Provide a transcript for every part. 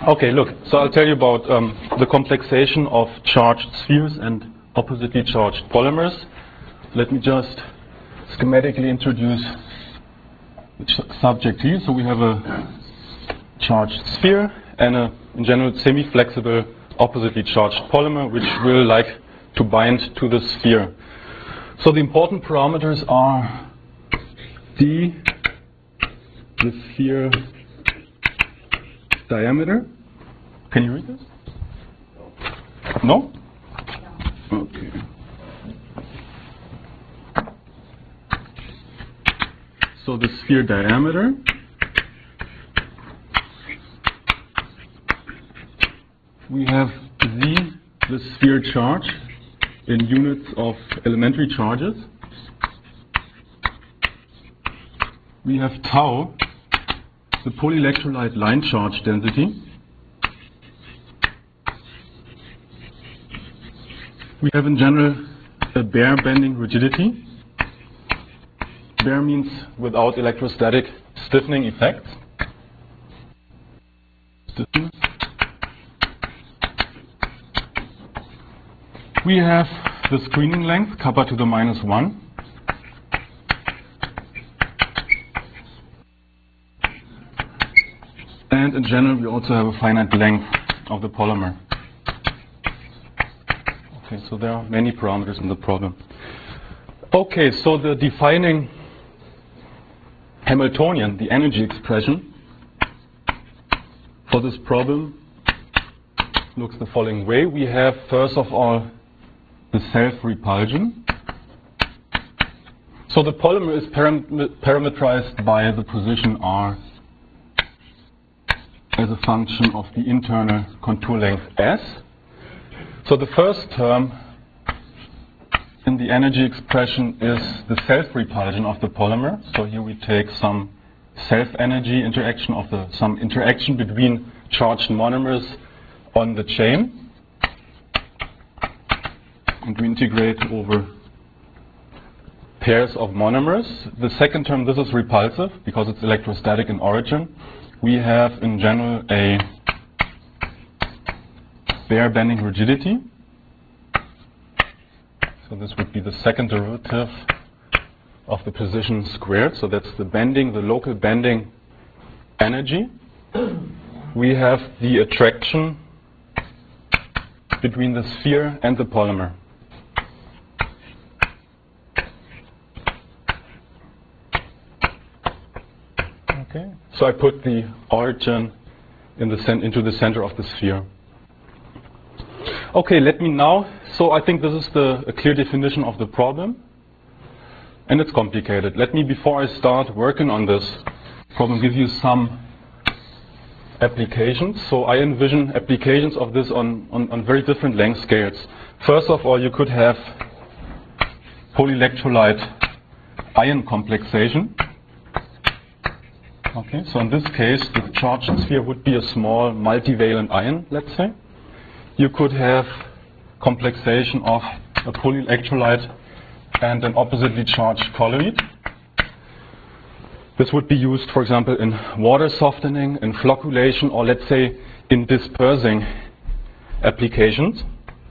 Okay, look, so I'll tell you about the complexation of charged spheres and oppositely charged polymers. Let me just schematically introduce the subject here. So we have a charged sphere and in general, semi-flexible oppositely charged polymer, which will like to bind to the sphere. So the important parameters are d, the sphere diameter. Can you read this? No? Okay. So the sphere diameter we have z, the sphere charge, in units of elementary charges. We have tau, the polyelectrolyte line charge density. We have in general a bare bending rigidity. Bare means without electrostatic stiffening effects. Stiffness. We have the screening length, kappa to the -1. And in general, we also have a finite length of the polymer. Okay, so there are many parameters in the problem. Okay, so the defining Hamiltonian, the energy expression for this problem looks the following way. We have, first of all, the self-repulsion. So the polymer is parameterized by the position R as a function of the internal contour length S. So the first term in the energy expression is the self-repulsion of the polymer. So here we take some self-energy interaction of some interaction between charged monomers on the chain. And we integrate over pairs of monomers. The second term, this is repulsive because it's electrostatic in origin. We have in general a bare bending rigidity. So this would be the second derivative of the position squared. So that's the bending, the local bending energy. We have the attraction between the sphere and the polymer. Okay. So I put the origin into the center of the sphere. Okay, let me now, so I think this is a clear definition of the problem, and it's complicated. Let me, before I start working on this problem, give you some applications. So I envision applications of this on very different length scales. First of all, you could have polyelectrolyte ion complexation. Okay, so in this case, the charged sphere would be a small multivalent ion, let's say. You could have complexation of a polyelectrolyte and an oppositely charged colloid. This would be used, for example, in water softening, in flocculation, or let's say in dispersing applications.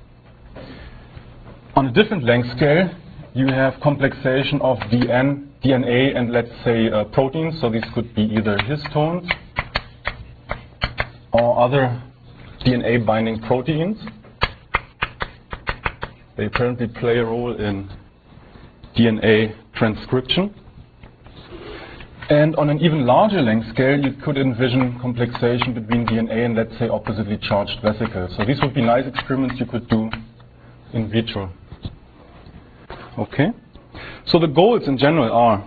On a different length scale, you have complexation of DNA and let's say proteins. So these could be either histones or other DNA binding proteins. They apparently play a role in DNA transcription. And on an even larger length scale, you could envision complexation between DNA and let's say oppositely charged vesicles. So these would be nice experiments you could do in vitro. Okay, so the goals in general are,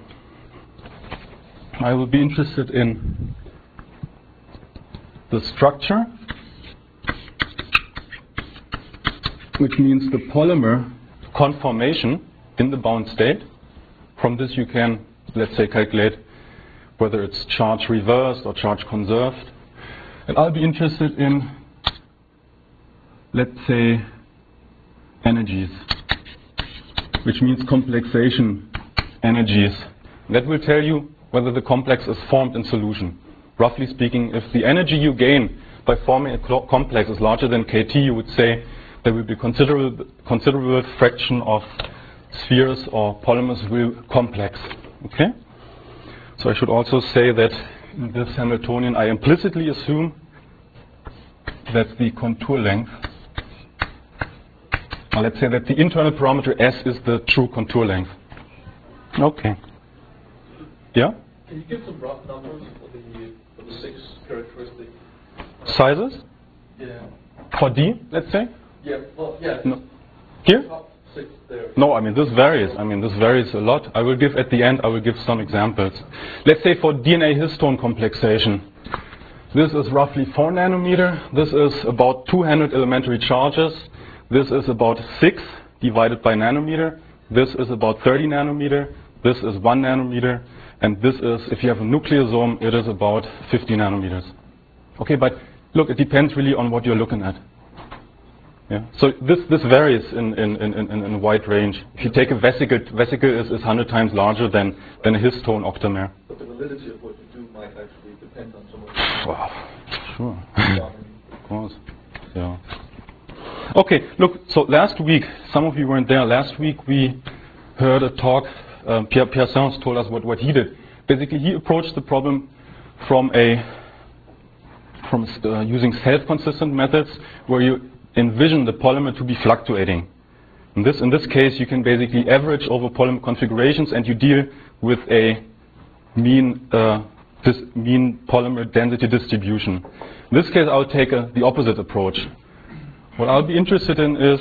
I will be interested in the structure, which means the polymer conformation in the bound state. From this you can, let's say, calculate whether it's charge reversed or charge conserved. And I'll be interested in, let's say, energies, which means complexation energies. That will tell you whether the complex is formed in solution. Roughly speaking, if the energy you gain by forming a complex is larger than kT, you would say there will be considerable fraction of spheres or polymers will complex. Okay? So I should also say that in this Hamiltonian I implicitly assume that the contour length, or let's say that the internal parameter S is the true contour length. Okay. Yeah? Can you give some rough numbers for the 6 characteristic sizes? Yeah. For D, let's say? Yeah, well, yeah. No. Here? Top 6 there. No, I mean this varies. I mean this varies a lot. I will give at the end, I will give some examples. Let's say for DNA histone complexation. This is roughly 4 nanometer. This is about 200 elementary charges. This is about 6 divided by nanometer. This is about 30 nanometer. This is 1 nanometer. And this is, if you have a nucleosome, it is about 50 nanometers. Okay, but look, it depends really on what you're looking at. Yeah. So this varies in a wide range. If you take a vesicle is 100 times larger than a histone octamer. But the validity of what you do might actually depend on some of the wow. Sure. Of course. Yeah. Okay, look, so last week, some of you weren't there, last week we heard a talk, Pierre Sans told us what he did. Basically, he approached the problem from using self-consistent methods where you envision the polymer to be fluctuating. In this case, you can basically average over polymer configurations and you deal with a mean polymer density distribution. In this case, I'll take the opposite approach. What I'll be interested in is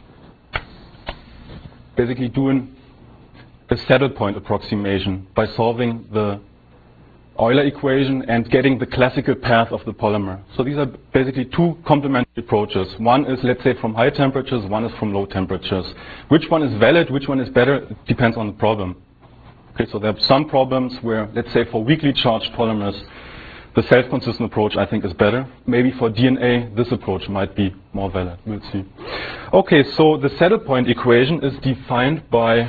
basically doing a saddle point approximation by solving the Euler equation and getting the classical path of the polymer. So these are basically two complementary approaches. One is, let's say, from high temperatures, one is from low temperatures. Which one is valid, which one is better, it depends on the problem. Okay, so there are some problems where, let's say, for weakly charged polymers, the self-consistent approach, I think, is better. Maybe for DNA, this approach might be more valid. We'll see. Okay, so the saddle point equation is defined by,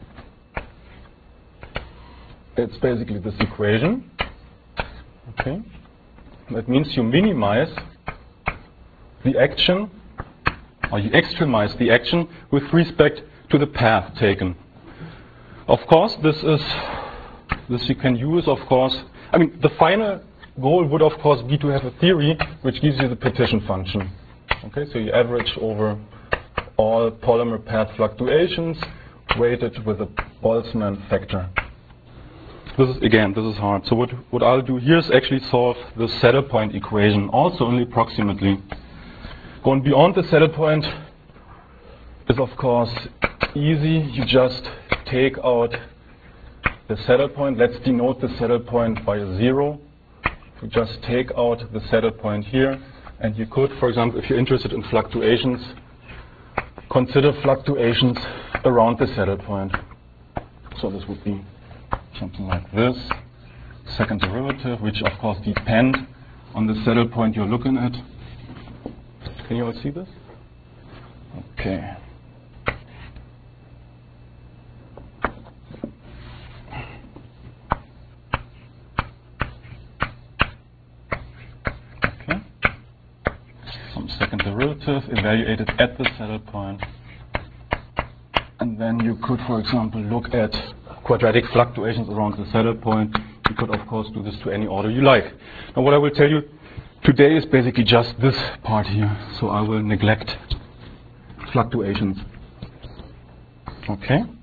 it's basically this equation. Okay, that means you minimize the action, or you extremize the action with respect to the path taken. Of course, this you can use, of course. I mean, the final goal would, of course, be to have a theory which gives you the partition function. Okay, so you average over all polymer path fluctuations weighted with a Boltzmann factor. This is hard. So what I'll do here is actually solve the saddle point equation, also only approximately. Going beyond the saddle point is, of course, easy. You just take out the saddle point. Let's denote the saddle point by a 0. You just take out the saddle point here, and you could, for example, if you're interested in fluctuations, consider fluctuations around the saddle point. So this would be something like this. Second derivative, which of course depend on the saddle point you're looking at. Can you all see this? Okay. Some second derivative evaluated at the saddle point. And then you could, for example, look at quadratic fluctuations around the saddle point. You could, of course, do this to any order you like. Now, what I will tell you today is basically just this part here. So I will neglect fluctuations. Okay?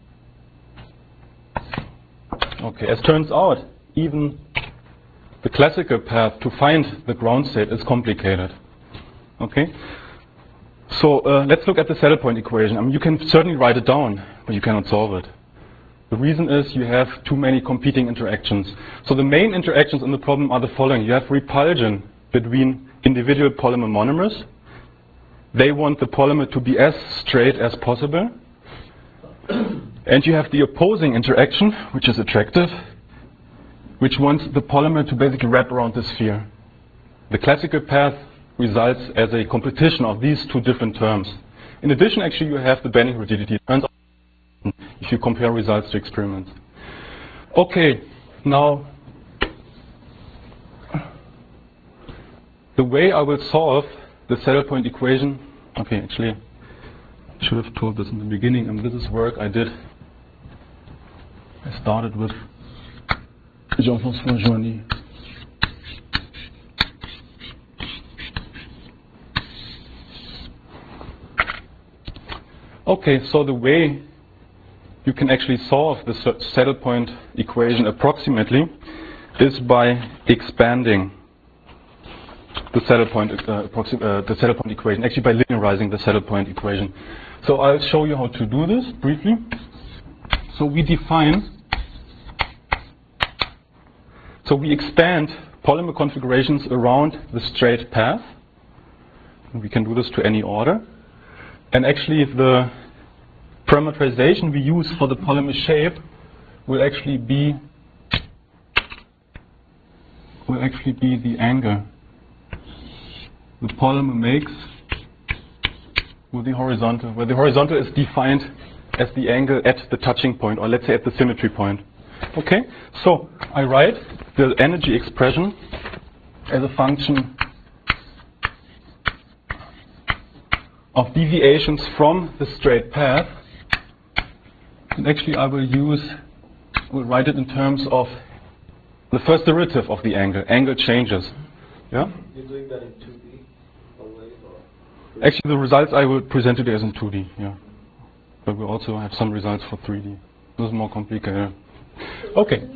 Okay, as turns out, even the classical path to find the ground state is complicated. Okay? So let's look at the saddle point equation. I mean, you can certainly write it down, but you cannot solve it. The reason is you have too many competing interactions. So the main interactions in the problem are the following. You have repulsion between individual polymer monomers. They want the polymer to be as straight as possible. And you have the opposing interaction, which is attractive, which wants the polymer to basically wrap around the sphere. The classical path results as a competition of these two different terms. In addition, actually, you have the bending rigidity. It turns out if you compare results to experiments. Okay, now the way I will solve the saddle point equation, okay, actually, I should have told this in the beginning, and this is work I did. I started with Jean-François Joigny. Okay, so the way you can actually solve the saddle point equation approximately is by expanding the saddle point equation, actually by linearizing the saddle point equation. So I'll show you how to do this briefly. So we expand polymer configurations around the straight path. We can do this to any order. And actually the parameterization we use for the polymer shape will actually be the angle the polymer makes with the horizontal, where the horizontal is defined as the angle at the touching point, or let's say at the symmetry point. Okay, so I write the energy expression as a function of deviations from the straight path, and actually I will write it in terms of the first derivative of the angle changes. Yeah? You're doing that in 2D always, or? Actually, the results I will present today as in 2D, yeah. But we also have some results for 3D. This is more complicated. Okay.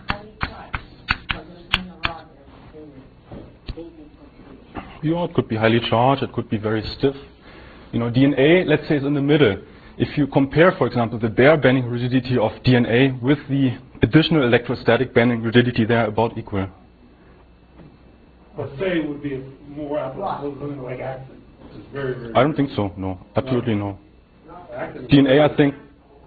Yeah, it could be highly charged, it could be very stiff. You know, DNA, let's say, is in the middle. If you compare, for example, the bare bending rigidity of DNA with the additional electrostatic bending rigidity, they are about equal. But say would be more applicable to something like actin. It's very, very. I don't think so. No, absolutely no. DNA, I think.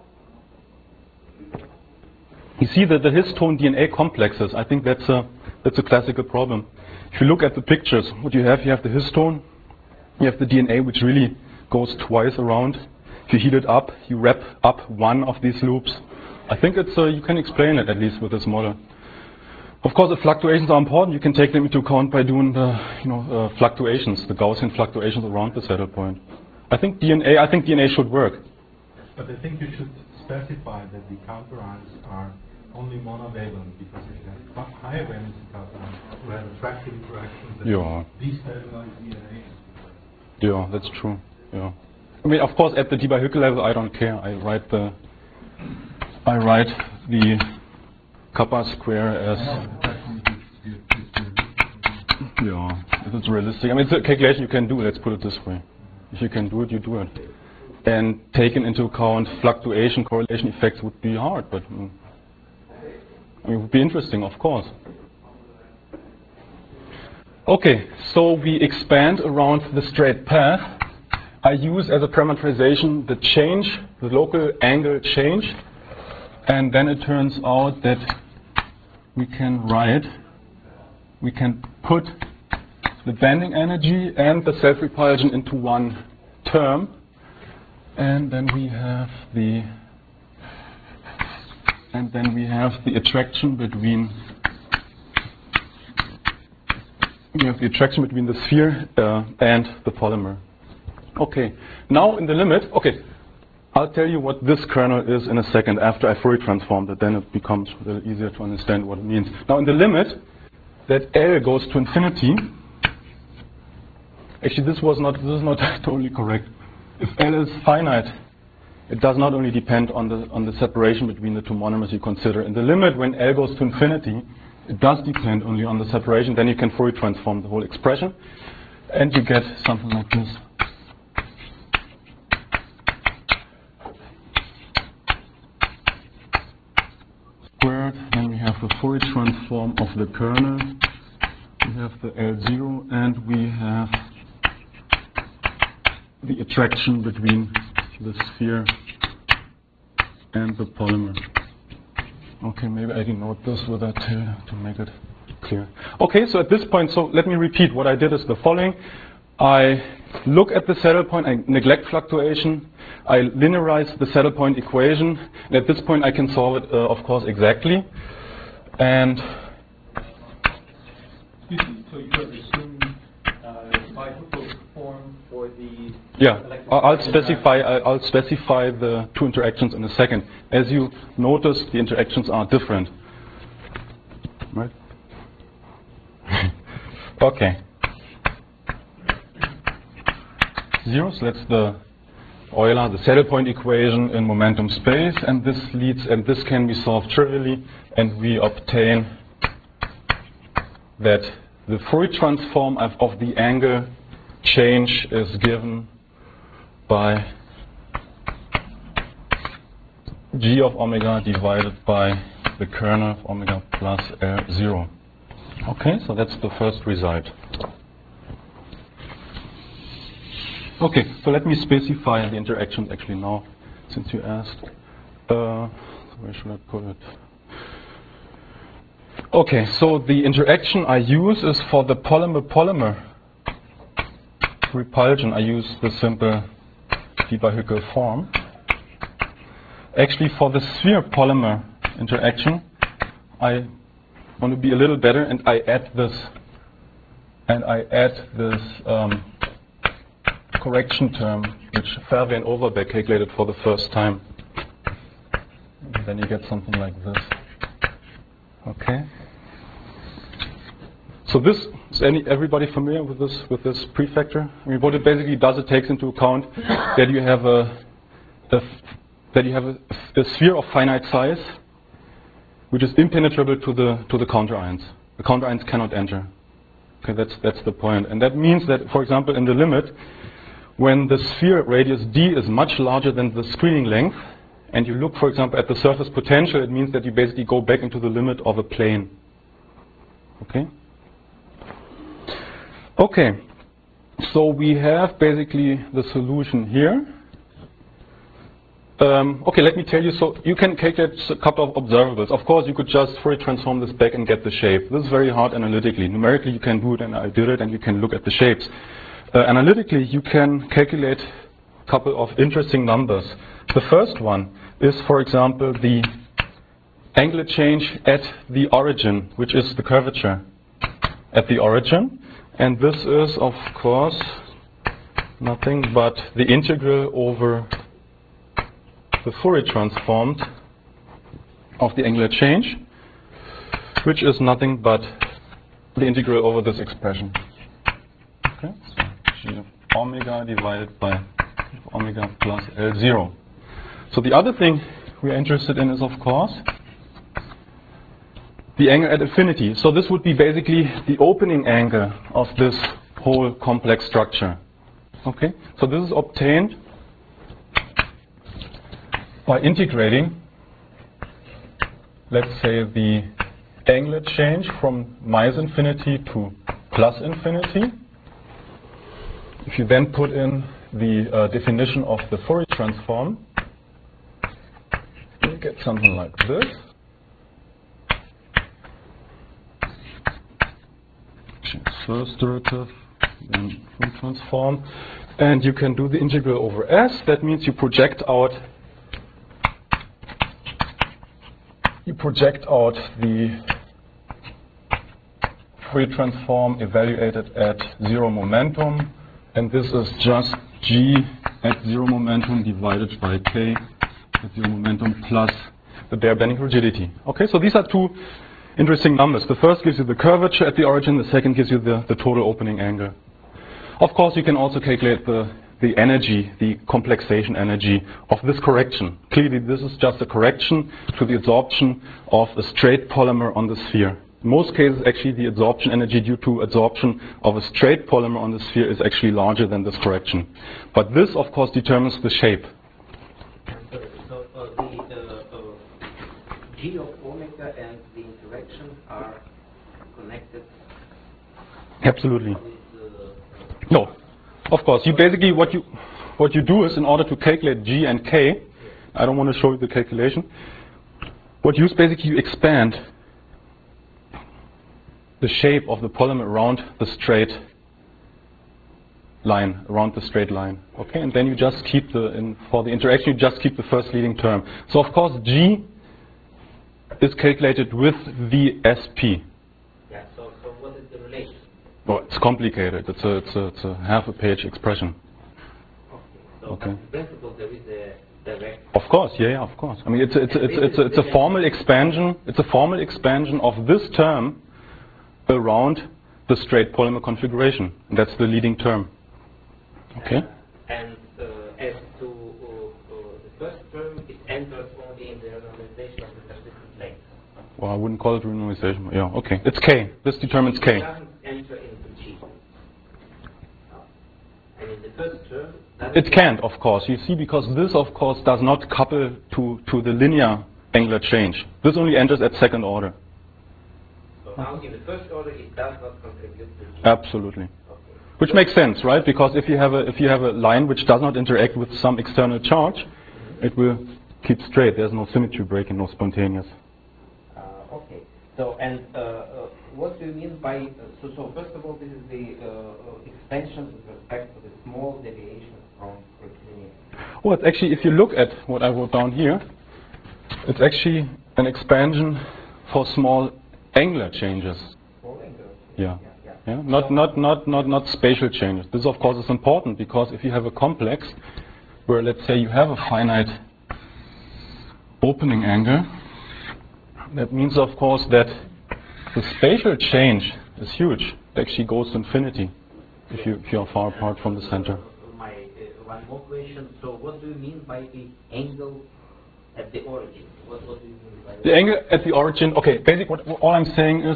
You see that the histone DNA complexes. I think that's a classical problem. If you look at the pictures, what you have the histone, you have the DNA, which really goes twice around. If you heat it up, you wrap up one of these loops. I think it's you can explain it at least with this model. Of course, the fluctuations are important. You can take them into account by doing the fluctuations, the Gaussian fluctuations around the saddle point. I think DNA should work. But I think you should specify that the counterons are only monovalent, because if you have higher valency counterons, you have attractive interactions that destabilize DNA. Yeah, that's true. Yeah. I mean, of course, at the Debye-Hückel level, I don't care. I write the kappa square as if it's realistic. I mean, it's a calculation you can do. Let's put it this way: if you can do it, you do it. And taking into account fluctuation, correlation effects would be hard, but I mean, it would be interesting, of course. Okay, so we expand around the straight path. I use as a parameterization the local angle change, and then it turns out that we can put the bending energy and the self-repulsion into one term, and then we have the attraction between the sphere and the polymer. Okay, now in the limit, I'll tell you what this kernel is in a second after I Fourier transformed it, then it becomes a little easier to understand what it means. Now in the limit that L goes to infinity, actually this is not totally correct. If L is finite, it does not only depend on the separation between the two monomers you consider. In the limit when L goes to infinity, it does depend only on the separation, then you can Fourier transform the whole expression, and you get something like this. Then we have the Fourier transform of the kernel, we have the L0, and we have the attraction between the sphere and the polymer. Okay, maybe I denote this with a tilde to make it clear. Okay, so at this point, so let me repeat. What I did is the following. I look at the saddle point, I neglect fluctuation, I linearize the saddle point equation, and at this point I can solve it, of course, exactly. And so you have assumed specify the form for the I'll specify the two interactions in a second. As you notice, the interactions are different. Right? Okay. Zeros, that's the Euler, the saddle point equation in momentum space, and this can be solved trivially, and we obtain that the Fourier transform of the angle change is given by g of omega divided by the kernel of omega plus L0. Okay, so that's the first result. Okay, so let me specify the interactions actually now, since you asked. Where should I put it? Okay, so the interaction I use is for the polymer-polymer repulsion. I use the simple Debye-Hückel form. Actually, for the sphere-polymer interaction, I want to be a little better, and I add this, correction term, which Verwey and Overbeck calculated for the first time. And then you get something like this. Okay. So this is everybody familiar with this prefactor? I mean, what it basically does, it takes into account that you have a sphere of finite size, which is impenetrable to the counter ions. The counter ions cannot enter. Okay, that's the point, and that means that, for example, in the limit, when the sphere radius d is much larger than the screening length, and you look, for example, at the surface potential, it means that you basically go back into the limit of a plane. Okay? Okay, so we have basically the solution here. Okay, let me tell you, so you can calculate a couple of observables. Of course, you could just Fourier transform this back and get the shape. This is very hard analytically. Numerically, you can do it, and I did it, and you can look at the shapes. Analytically, you can calculate a couple of interesting numbers. The first one is, for example, the angular change at the origin, which is the curvature at the origin. And this is, of course, nothing but the integral over the Fourier transform of the angular change, which is nothing but the integral over this expression. Okay, so g of omega divided by omega plus L0. So the other thing we are interested in is, of course, the angle at infinity. So this would be basically the opening angle of this whole complex structure. Okay, so this is obtained by integrating, let's say, the angular change from minus infinity to plus infinity. If you then put in the definition of the Fourier transform, you get something like this. First derivative, then Fourier transform, and you can do the integral over S. That means you project out the Fourier transform evaluated at zero momentum, and this is just g at zero momentum divided by k at zero momentum plus the bare bending rigidity. Okay, so these are two interesting numbers. The first gives you the curvature at the origin, the second gives you the total opening angle. Of course, you can also calculate the energy, the complexation energy of this correction. Clearly, this is just a correction to the adsorption of a straight polymer on the sphere. In most cases, actually, the adsorption energy due to adsorption of a straight polymer on the sphere is actually larger than this correction. But this, of course, determines the shape. So the g of omega and the interaction are connected? Absolutely. No. Of course, you basically what you do is, in order to calculate g and k, I don't want to show you the calculation. What you use, basically, you expand the shape of the polymer around the straight line, Okay, and then you just keep for the interaction, you just keep the first leading term. So of course, g is calculated with the SP. Yeah. So what is the relation? Well, it's complicated. It's a half a page expression. Okay. So in principle there is a direct. Of course, yeah, of course. I mean, it's a formal expansion. It's a formal expansion of this term around the straight polymer configuration. And that's the leading term. Okay. And as to the first term, it enters only in the renormalization of the persistent length. Well, I wouldn't call it renormalization. Yeah, okay. It's K. This determines K. It doesn't enter into G. And in the first term, it can't, of course. You see, because this, of course, does not couple to the linear angular change. This only enters at second order. So now in the first order, it does not contribute to G. Absolutely. Okay. Which makes sense, right? Because if you have a line which does not interact with some external charge, it will keep straight. There's no symmetry breaking, no spontaneous. Okay. So and what do you mean by so first of all, this is the extension with respect to the small deviation from rectilinear. Well, it's actually, if you look at what I wrote down here, it's actually an expansion for small angular changes. Small angular. Yeah. Yeah, not spatial changes. This, of course, is important because if you have a complex where, let's say, you have a finite opening angle, that means, of course, that the spatial change is huge. It actually goes to infinity if you are far apart from the center. My one more question. So, what do you mean by the angle at the origin? What do you mean by the angle at the origin? Okay, basically, all I'm saying is,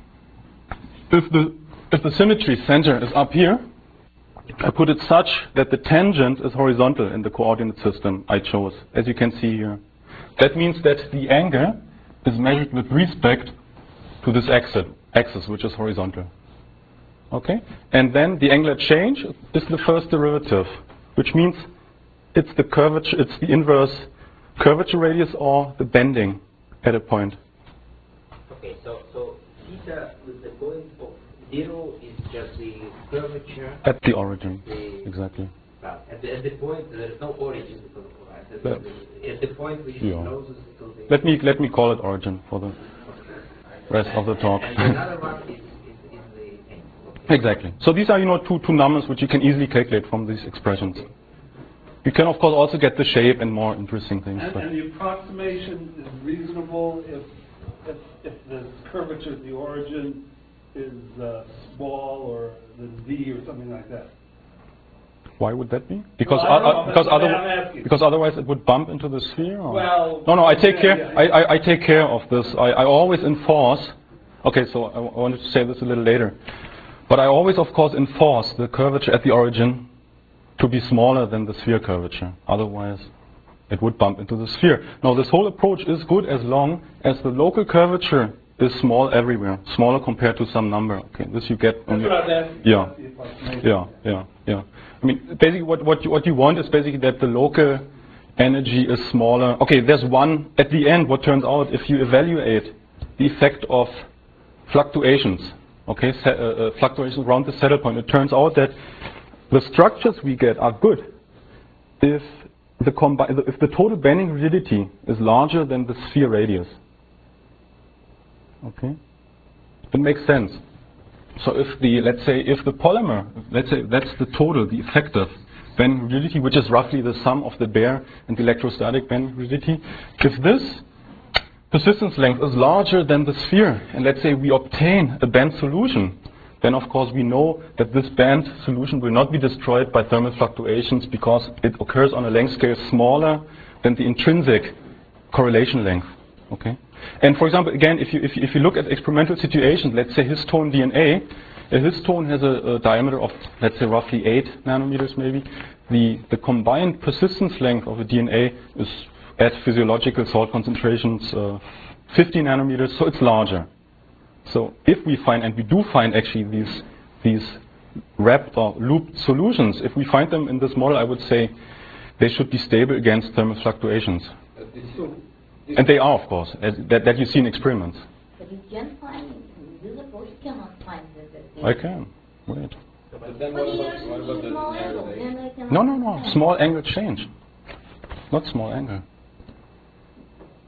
if the symmetry center is up here, I put it such that the tangent is horizontal in the coordinate system I chose, as you can see here. That means that the angle is measured with respect to this axis, which is horizontal. Okay? And then the angular change is the first derivative, which means it's the curvature, it's the inverse curvature radius or the bending at a point. Okay, so theta with the point of 0 is just the curvature at the origin. Exactly. Well, at the point there is no origin because of at the point which is closest to the. Let me call it origin for the rest of the talk. And another one is the angle. Okay. Exactly. So these are two numbers which you can easily calculate from these expressions. You can of course also get the shape and more interesting things. And the approximation is reasonable if the curvature of the origin is small or the V or something like that. Why would that be? Because well, because otherwise it would bump into the sphere. Or? Well, no. I take care. I take care of this. I always enforce. Okay, so I wanted to say this a little later, but I always, of course, enforce the curvature at the origin to be smaller than the sphere curvature. Otherwise, it would bump into the sphere. Now, this whole approach is good as long as the local curvature is small everywhere, smaller compared to some number. Okay, this you get. That's what I was asking. Yeah. I mean, basically, what you want is basically that the local energy is smaller. Okay, there's one at the end. What turns out, if you evaluate the effect of fluctuations, okay, fluctuations around the saddle point, it turns out that the structures we get are good if the total bending rigidity is larger than the sphere radius. Okay, it makes sense. So if let's say the polymer, let's say that's the total, the effective bending rigidity, which is roughly the sum of the bare and the electrostatic bending rigidity, if this persistence length is larger than the sphere, and let's say we obtain a band solution, then of course we know that this band solution will not be destroyed by thermal fluctuations because it occurs on a length scale smaller than the intrinsic correlation length. Okay. And for example, again, if you look at experimental situations, let's say histone DNA, a histone has a diameter of, let's say, roughly 8 nanometers maybe. The combined persistence length of the DNA is at physiological salt concentrations 50 nanometers, so it's larger. So if we find, and we do find actually these wrapped or looped solutions, if we find them in this model, I would say they should be stable against thermal fluctuations. And they are, of course, that you see in experiments. But you can find, this approach cannot find that. I can. Wait. But then what about the narrow? No. Small angle change. Not small angle.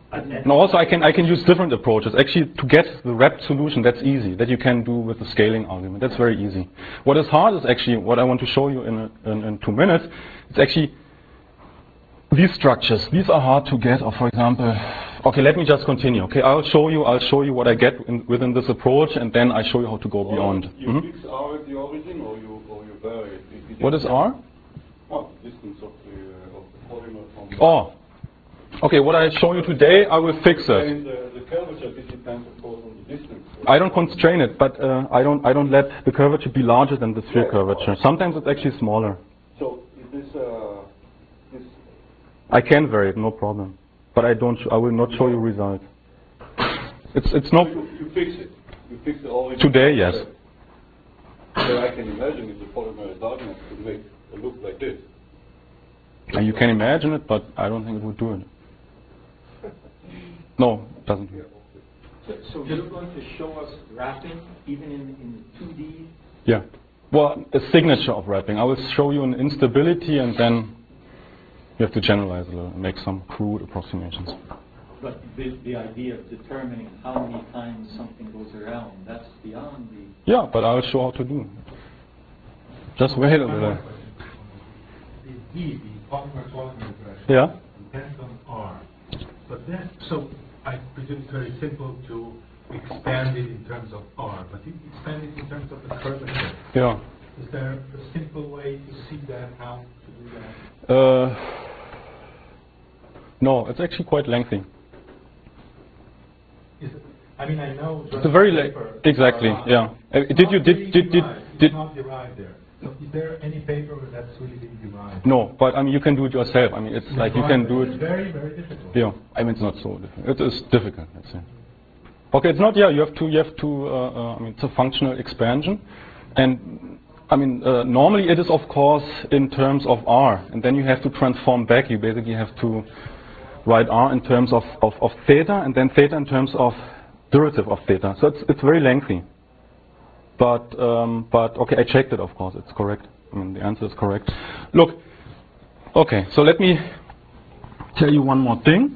And also I can use different approaches. Actually, to get the wrapped solution, that's easy. That you can do with the scaling argument. That's very easy. What is hard is actually what I want to show you in 2 minutes. It's actually these structures. These are hard to get. Or for example, okay, let me just continue. Okay, I'll show you what I get within this approach, and then I show you how to go beyond. You fix R at the origin, or you vary it? What is R? Well, distance of the polymer from. Oh. Okay, what I show you today, I will fix it. The curvature depends, of course, on the distance. I don't constrain it, but I don't let the curvature be larger than the sphere curvature. Sometimes it's actually smaller. So is this I can vary it, no problem. But I will not show you results. It's no. You fix it. You fix the origin. Today, yes. So I can imagine if the polymer is large enough to make a look like this. And you can imagine it, but I don't think it would do it. No, it doesn't. So you're going to show us wrapping even in 2D? Yeah. Well, a signature of wrapping. I will show you an instability, and then you have to generalize a little and make some crude approximations. But the idea of determining how many times something goes around, that's beyond the... Yeah, but I'll show how to do it. Just wait a little. The D, the polymer interaction, Yeah? depends on R. But then, so I presume it's very simple to expand it in terms of R, but you expand it in terms of the curvature. Yeah. Is there a simple way to see that, how to do that? No, it's actually quite lengthy. I mean, I know. It's a very exactly. Yeah. Did you It's not derived there. So is there any paper where that's really been derived? No, but I mean you can do it yourself. I mean it's like you can do it. It's very, very difficult. Yeah. I mean it's not so difficult. It is difficult. Let's say. Okay, it's not. Yeah, you have to. I mean it's a functional expansion, and I mean normally it is of course in terms of R, and then you have to transform back. You basically have to write R in terms of theta, and then theta in terms of derivative of theta. So it's very lengthy. But okay, I checked it. Of course, it's correct. I mean, the answer is correct. Look, okay. So let me tell you one more thing.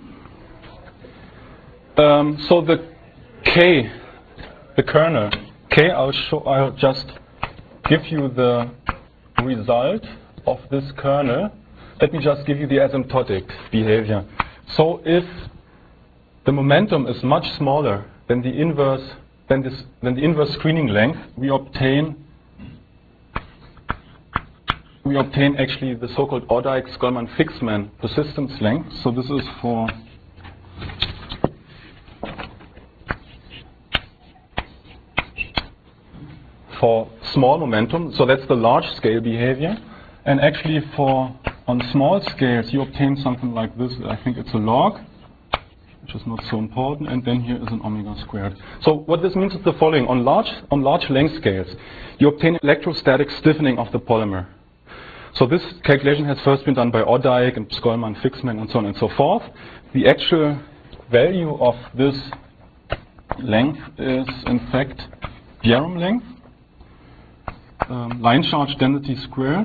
So the K, the kernel K, I'll just give you the result of this kernel. Let me just give you the asymptotic behavior. So if the momentum is much smaller than the inverse. Then the inverse screening length, we obtain actually the so-called Ordijk-Skolman-Fixman persistence length. So this is for small momentum. So that's the large scale behavior. And actually on small scales, you obtain something like this. I think it's a log, which is not so important, and then here is an omega squared. So what this means is the following. On large length scales, you obtain electrostatic stiffening of the polymer. So this calculation has first been done by Ordijk and Skolman, Fixman, and so on and so forth. The actual value of this length is, in fact, Bjerrum length, line charge density squared,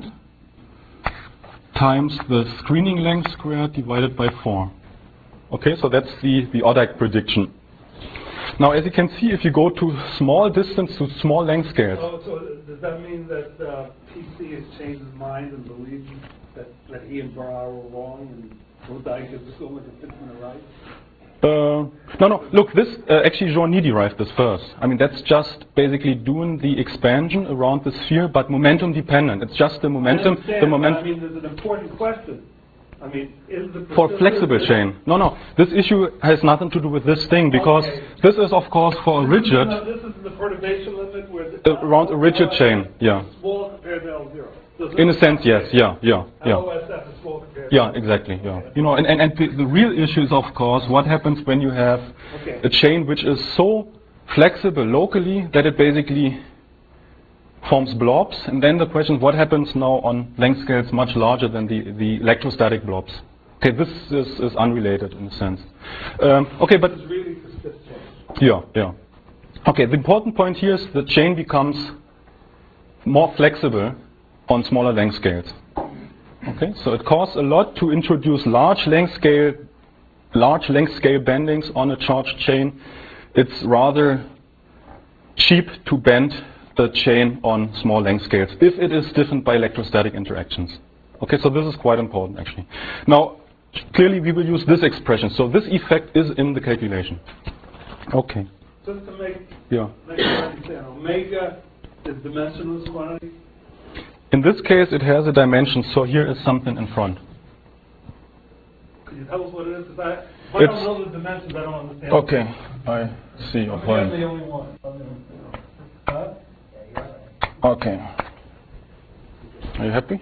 times the screening length squared divided by 4. Okay, so that's the Ordijk prediction. Now, as you can see, if you go to small distance to small length scales. So does that mean that PC has changed his mind and believes that he and Brar were wrong and Ordijk is so much a Fixman right? No. Look, this actually Journy derived this first. I mean, that's just basically doing the expansion around the sphere, but momentum dependent. It's just the momentum. I mean, there's an important question. I mean, is the for flexible chain. No. This issue has nothing to do with this thing, because this is, of course, for a rigid. No, this is the perturbation limit where around a rigid chain. Yeah. Small compared to L0. In a sense, yes. Yeah. LOSF is small compared. Yeah, exactly. Yeah. You know, and the real issue is, of course, what happens when you have a chain which is so flexible locally that it basically forms blobs, and then the question is what happens now on length scales much larger than the electrostatic blobs. Okay, this is unrelated in a sense. Okay, but it's really persistent. Yeah. Okay, the important point here is the chain becomes more flexible on smaller length scales. Okay, so it costs a lot to introduce large length scale large length scale bendings on a charged chain, it's rather cheap to bend the chain on small length scales if it is stiffened by electrostatic interactions. Okay, so this is quite important actually. Now, clearly we will use this expression. So this effect is in the calculation. Okay. Just to make Yeah. understand, omega is dimensionless quantity? In this case, it has a dimension, so here is something in front. Can you tell us what it is? If I It's- don't know the dimensions, I don't understand. Okay, I see your I'm the point. only one. Huh? Okay. Are you happy?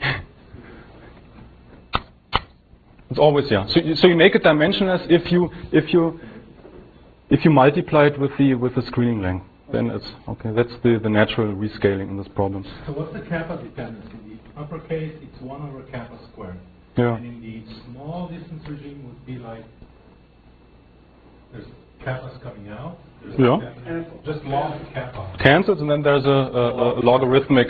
It's always, yeah. So you make it dimensionless if you multiply it with the screening length. Then it's okay. That's the natural rescaling in this problem. So what's the kappa dependency? In the uppercase, it's 1 over kappa squared. Yeah. And in the small distance regime would be like, there's kappas coming out. There's Yeah. kappa, just log kappa. Cancels, and then there's a logarithmic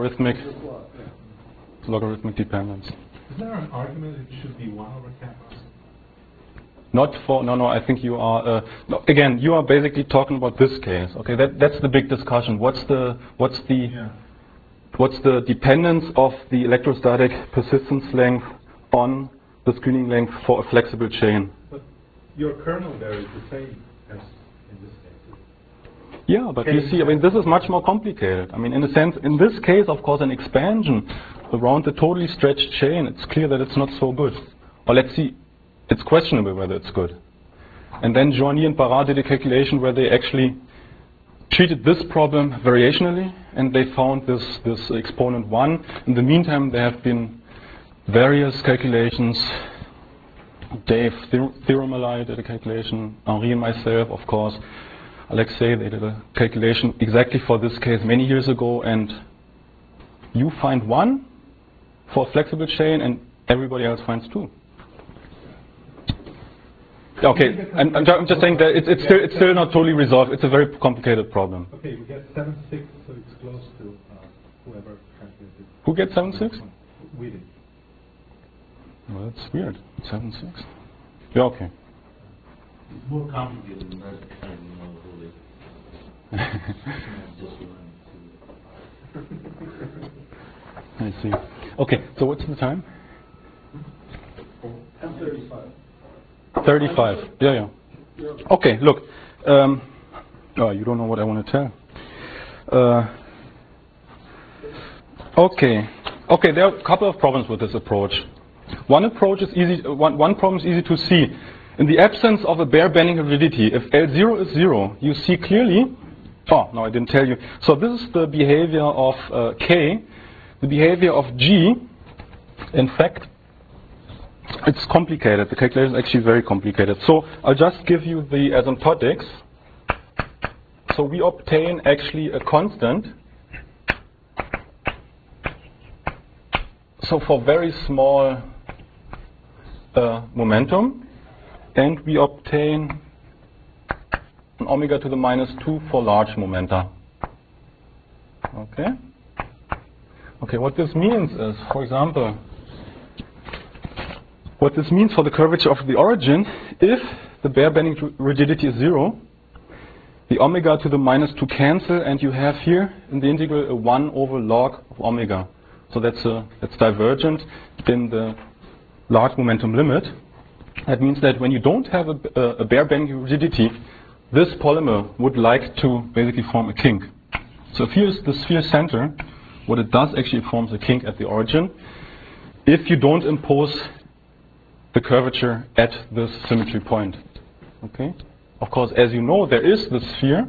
dependence. Is there an argument that it should be 1 over kappa? Not for no. I think you are no, again. You are basically talking about this case. Okay, that's the big discussion. What's the dependence of the electrostatic persistence length on the screening length for a flexible chain? But your kernel there is the same as in this case. Yeah, but you see, I mean, this is much more complicated. I mean, in a sense, in this case, of course, an expansion around the totally stretched chain, it's clear that it's not so good. Or let's see, it's questionable whether it's good. And then Joigny and Barrat did a calculation where they actually treated this problem variationally, and they found this exponent 1. In the meantime, there have been various calculations. Dave Theoremalai did a calculation, Henri and myself, of course. Alexei, they did a calculation exactly for this case many years ago, and you find 1 for a flexible chain, and everybody else finds 2. Okay, I'm just saying that it's still not totally resolved. It's a very complicated problem. Okay, we get 7.6, so it's close to whoever calculated. Who gets 7.6? We did. Well, that's weird. 7.6. Yeah, okay. It's more complicated than that. I don't know who they I see. Okay, so what's the time? 10:35. 35. Yeah. Okay, look. Oh, you don't know what I want to tell. Okay, there are a couple of problems with this approach. One approach is easy. One problem is easy to see. In the absence of a bare bending rigidity, if L0 is 0, you see clearly. Oh, no, I didn't tell you. So this is the behavior of K. The behavior of G, in fact, it's complicated. The calculation is actually very complicated. So I'll just give you the asymptotics. So we obtain actually a constant. So for very small momentum, and we obtain an omega to the -2 for large momenta. Okay, what this means is, for example, what this means for the curvature of the origin, if the bare bending rigidity is 0, the omega to the -2 cancel, and you have here in the integral a 1 over log of omega. So that's divergent in the large momentum limit. That means that when you don't have a bare bending rigidity, this polymer would like to basically form a kink. So if here's the sphere center, what it does actually forms a kink at the origin if you don't impose the curvature at this symmetry point. Okay? Of course, as you know, there is the sphere.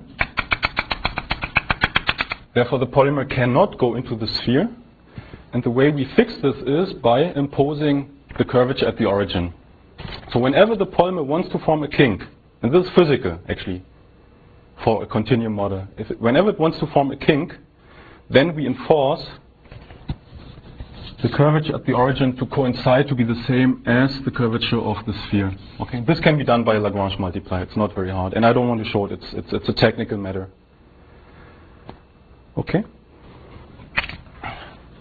Therefore, the polymer cannot go into the sphere. And the way we fix this is by imposing the curvature at the origin. So whenever the polymer wants to form a kink, and this is physical, actually, for a continuum model. Whenever it wants to form a kink, then we enforce the curvature at the origin to coincide to be the same as the curvature of the sphere. Okay, this can be done by a Lagrange multiplier. It's not very hard, and I don't want to show it. It's a technical matter. Okay.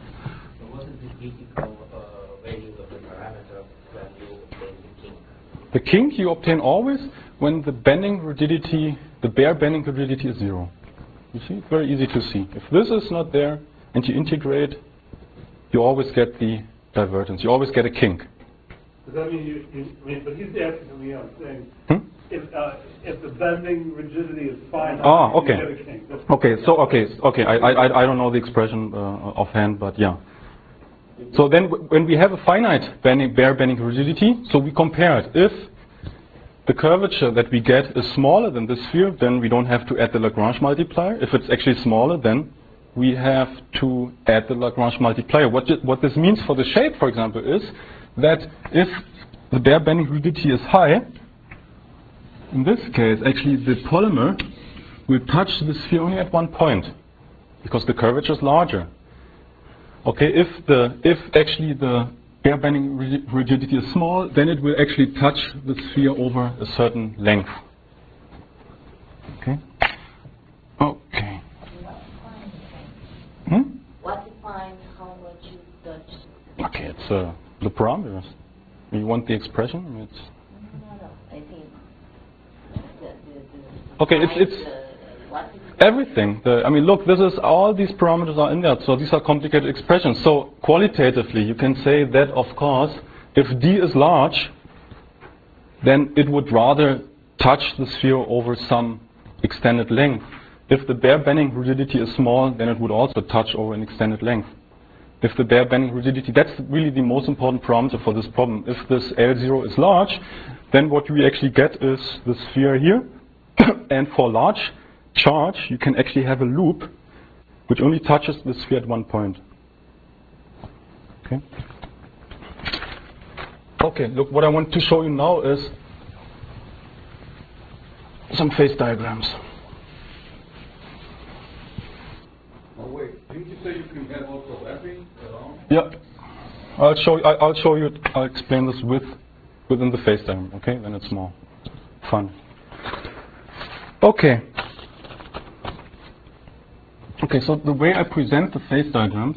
So what is the critical value of the parameter when you obtain the kink? The kink you obtain always when the bending rigidity, the bare bending rigidity is 0. You see, it's very easy to see. If this is not there and you integrate, you always get the divergence. You always get a kink. Does that mean I mean, but he's asking me, I'm saying, if the bending rigidity is finite, okay. you get a kink. Okay. I don't know the expression offhand, but yeah. So then, when we have a finite bare bending rigidity, so we compare it. If the curvature that we get is smaller than this sphere, then we don't have to add the Lagrange multiplier. If it's actually smaller, then we have to add the Lagrange multiplier. What this means for the shape, for example, is that if the bare bending rigidity is high, in this case, actually the polymer will touch the sphere only at one point, because the curvature is larger. Okay, if actually the bare bending rigidity is small, then it will actually touch the sphere over a certain length. Okay. Okay. What defines how much you touch? Okay, it's the parameters. You want the expression? It's No. I think okay. It's everything. I mean, look, this is all these parameters are in there. So these are complicated expressions. So qualitatively, you can say that, of course, if D is large, then it would rather touch the sphere over some extended length. If the bare bending rigidity is small, then it would also touch over an extended length. If the bare bending rigidity, that's really the most important parameter for this problem. If this L0 is large, then what we actually get is the sphere here. And for large charge, you can actually have a loop which only touches the sphere at one point. Okay. Okay, look, what I want to show you now is some phase diagrams. Oh wait, didn't you say you can have overlapping at all? Yeah, I'll show you. I'll explain this within the phase diagram. Okay, then it's more fun. Okay. Okay, so the way I present the phase diagrams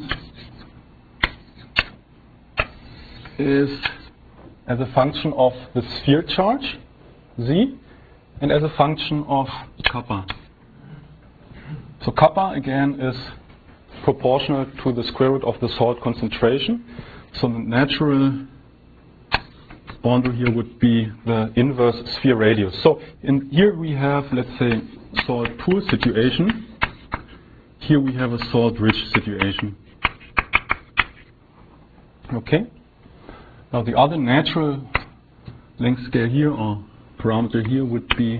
is as a function of the sphere charge, Z, and as a function of kappa. So kappa, again, is proportional to the square root of the salt concentration. So the natural boundary here would be the inverse sphere radius. So here we have, let's say, salt poor situation. Here we have a salt rich situation. Okay? Now the other natural length scale here, or parameter here, would be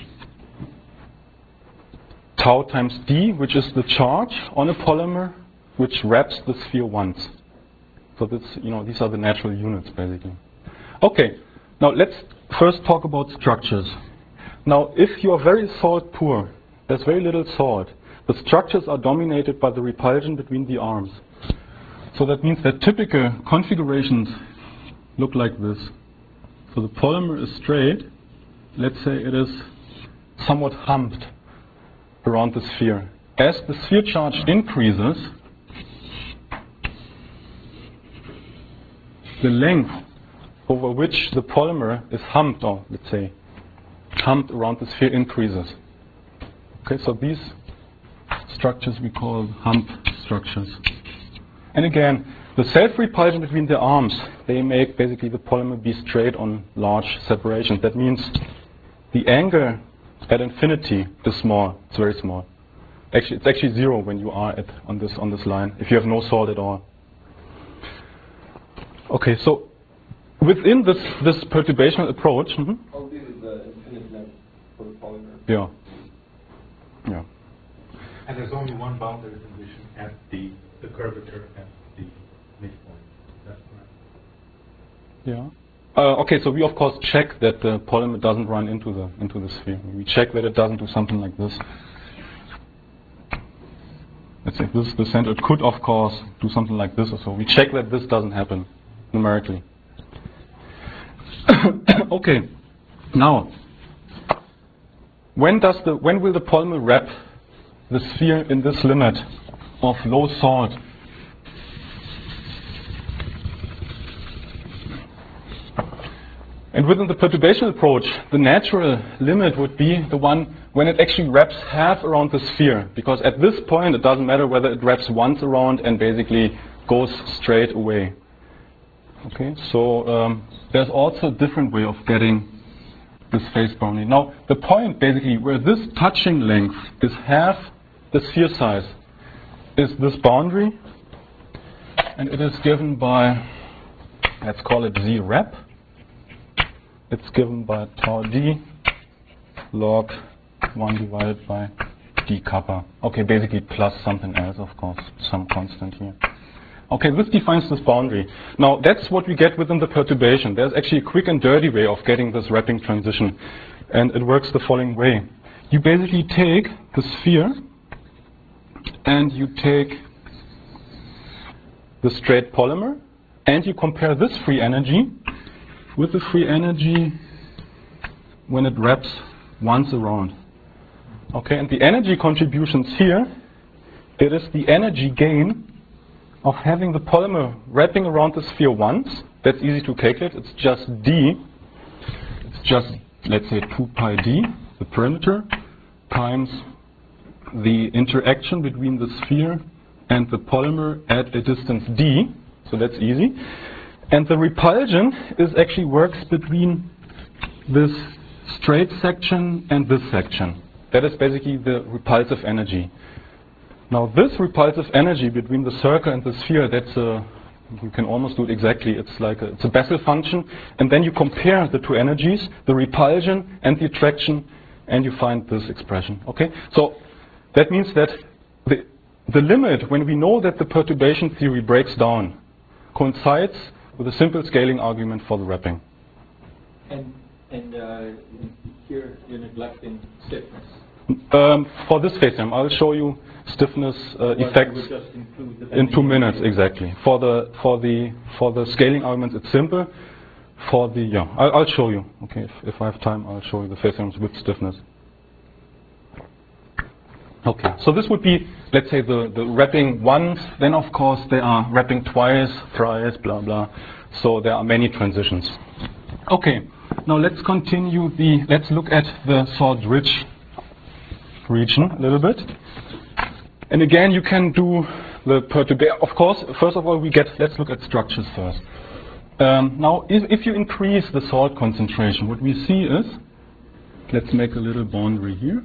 tau times d, which is the charge on a polymer which wraps the sphere once. So this, these are the natural units basically. Okay, now let's first talk about structures. Now if you are very salt poor, there's very little salt, the structures are dominated by the repulsion between the arms. So that means that typical configurations look like this. So the polymer is straight. Let's say it is somewhat humped around the sphere. As the sphere charge increases, the length over which the polymer is humped, or let's say humped around the sphere, increases. Okay, so these structures we call hump structures. And again, the self-repulsion between the arms, they make basically the polymer be straight on large separations. That means the angle at infinity is small. It's very small. Actually, it's actually 0 when you are on this line, if you have no salt at all. Okay, so within this perturbational approach. How big is the infinite length for the polymer? Yeah. Yeah. And there's only one boundary condition at the curvature at the midpoint. That's correct. Yeah. Okay, so we of course check that the polymer doesn't run into the sphere. We check that it doesn't do something like this. Let's say this is the center. It could of course do something like this or so. We check that this doesn't happen numerically. Okay. Now, when will the polymer wrap the sphere in this limit of low salt? And within the perturbation approach, the natural limit would be the one when it actually wraps half around the sphere. Because at this point, it doesn't matter whether it wraps once around and basically goes straight away. Okay, so there's also a different way of getting this phase boundary. Now, the point basically where this touching length is half the sphere size is this boundary. And it is given by, let's call it Z rep. It's given by tau d log 1 divided by d kappa. Okay, basically plus something else, of course, some constant here. Okay, this defines this boundary. Now, that's what we get within the perturbation. There's actually a quick and dirty way of getting this wrapping transition. And it works the following way. You basically take the sphere and you take the straight polymer and you compare this free energy with the free energy when it wraps once around. Okay, and the energy contributions here, it is the energy gain of having the polymer wrapping around the sphere once. That's easy to calculate. It's just d. It's just, let's say, 2 pi d, the perimeter, times the interaction between the sphere and the polymer at a distance d. So that's easy. And the repulsion is actually works between this straight section and this section. That is basically the repulsive energy. Now this repulsive energy between the circle and the sphere, that's a, you can almost do it exactly. It's like it's a Bessel function. And then you compare the two energies, the repulsion and the attraction, and you find this expression. Okay? So that means that the limit, when we know that the perturbation theory breaks down, coincides with a simple scaling argument for the wrapping. And here you're neglecting stiffness. For this phase time, I'll show you stiffness effects in 2 minutes exactly. For the scaling arguments, it's simple. For the I'll show you. Okay, if I have time, I'll show you the phase times with stiffness. Okay, so this would be, let's say, the wrapping once. Then, of course, they are wrapping twice, thrice, blah, blah. So there are many transitions. Okay, now let's continue let's look at the salt-rich region a little bit. And again, you can do the perturbation. Of course, first of all, let's look at structures first. Now, if you increase the salt concentration, what we see is, let's make a little boundary here.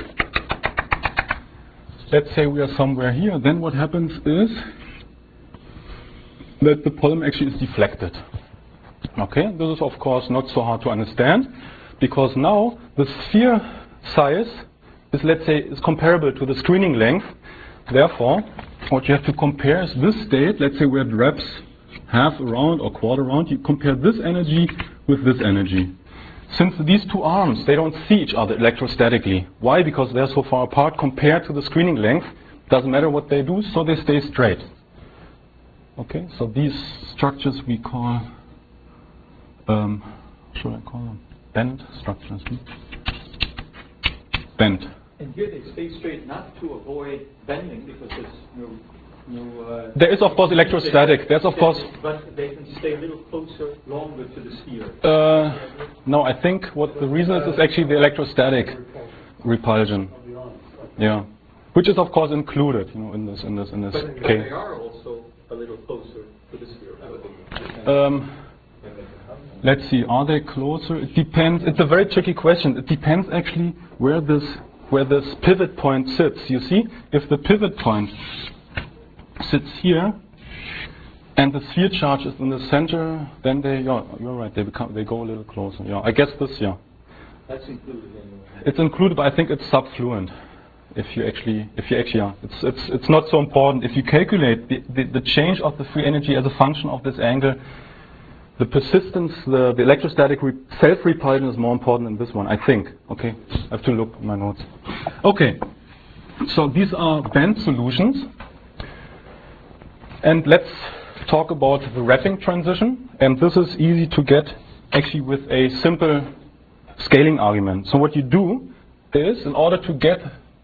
Let's say we are somewhere here, then what happens is that the polymer actually is deflected. Okay, this is of course not so hard to understand, because now the sphere size is, let's say, is comparable to the screening length. Therefore, what you have to compare is this state, let's say where it wraps half around or quarter around, you compare this energy with this energy. Since these two arms, they don't see each other electrostatically. Why? Because they're so far apart compared to the screening length. Doesn't matter what they do, so they stay straight. Okay, so these structures we call, should I call them bent structures? Bent. And here they stay straight not to avoid bending, because there's no there is of course electrostatic. There's of course. But they can stay a little closer, longer to the sphere. No, I think what the reason is actually the electrostatic repulsion. Yeah, which is of course included, in this But case. they are also a little closer to the sphere. Let's see. Are they closer? It depends. It's a very tricky question. It depends actually where this pivot point sits. You see, if the pivot point sits here, and the sphere charge is in the center, then you're right, they go a little closer. Yeah, I guess this, yeah. That's included anyway. It's included, but I think it's subfluent. If you actually, it's not so important. If you calculate the change of the free energy as a function of this angle, the persistence, the electrostatic self-repulsion is more important than this one, I think. Okay, I have to look at my notes. Okay, so these are bent solutions. And let's talk about the wrapping transition. And this is easy to get actually with a simple scaling argument. So what you do is, in order to get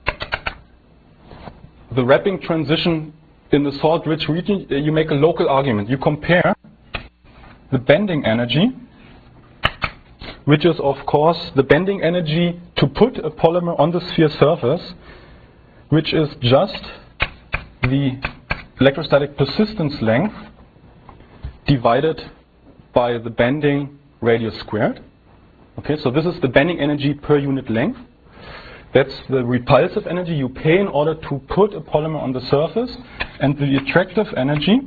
the wrapping transition in the salt-rich region, you make a local argument. You compare the bending energy which is of course the bending energy to put a polymer on the sphere surface, which is just the electrostatic persistence length divided by the bending radius squared. Okay, so this is the bending energy per unit length. That's the repulsive energy you pay in order to put a polymer on the surface. And the attractive energy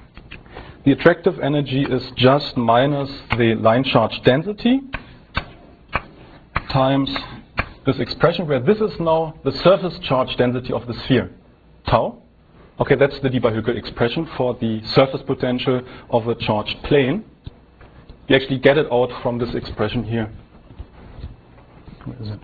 is just minus the line charge density times this expression, where this is now the surface charge density of the sphere, tau. Okay, that's the Debye-Hückel expression for the surface potential of a charged plane. You actually get it out from this expression here. Where is it?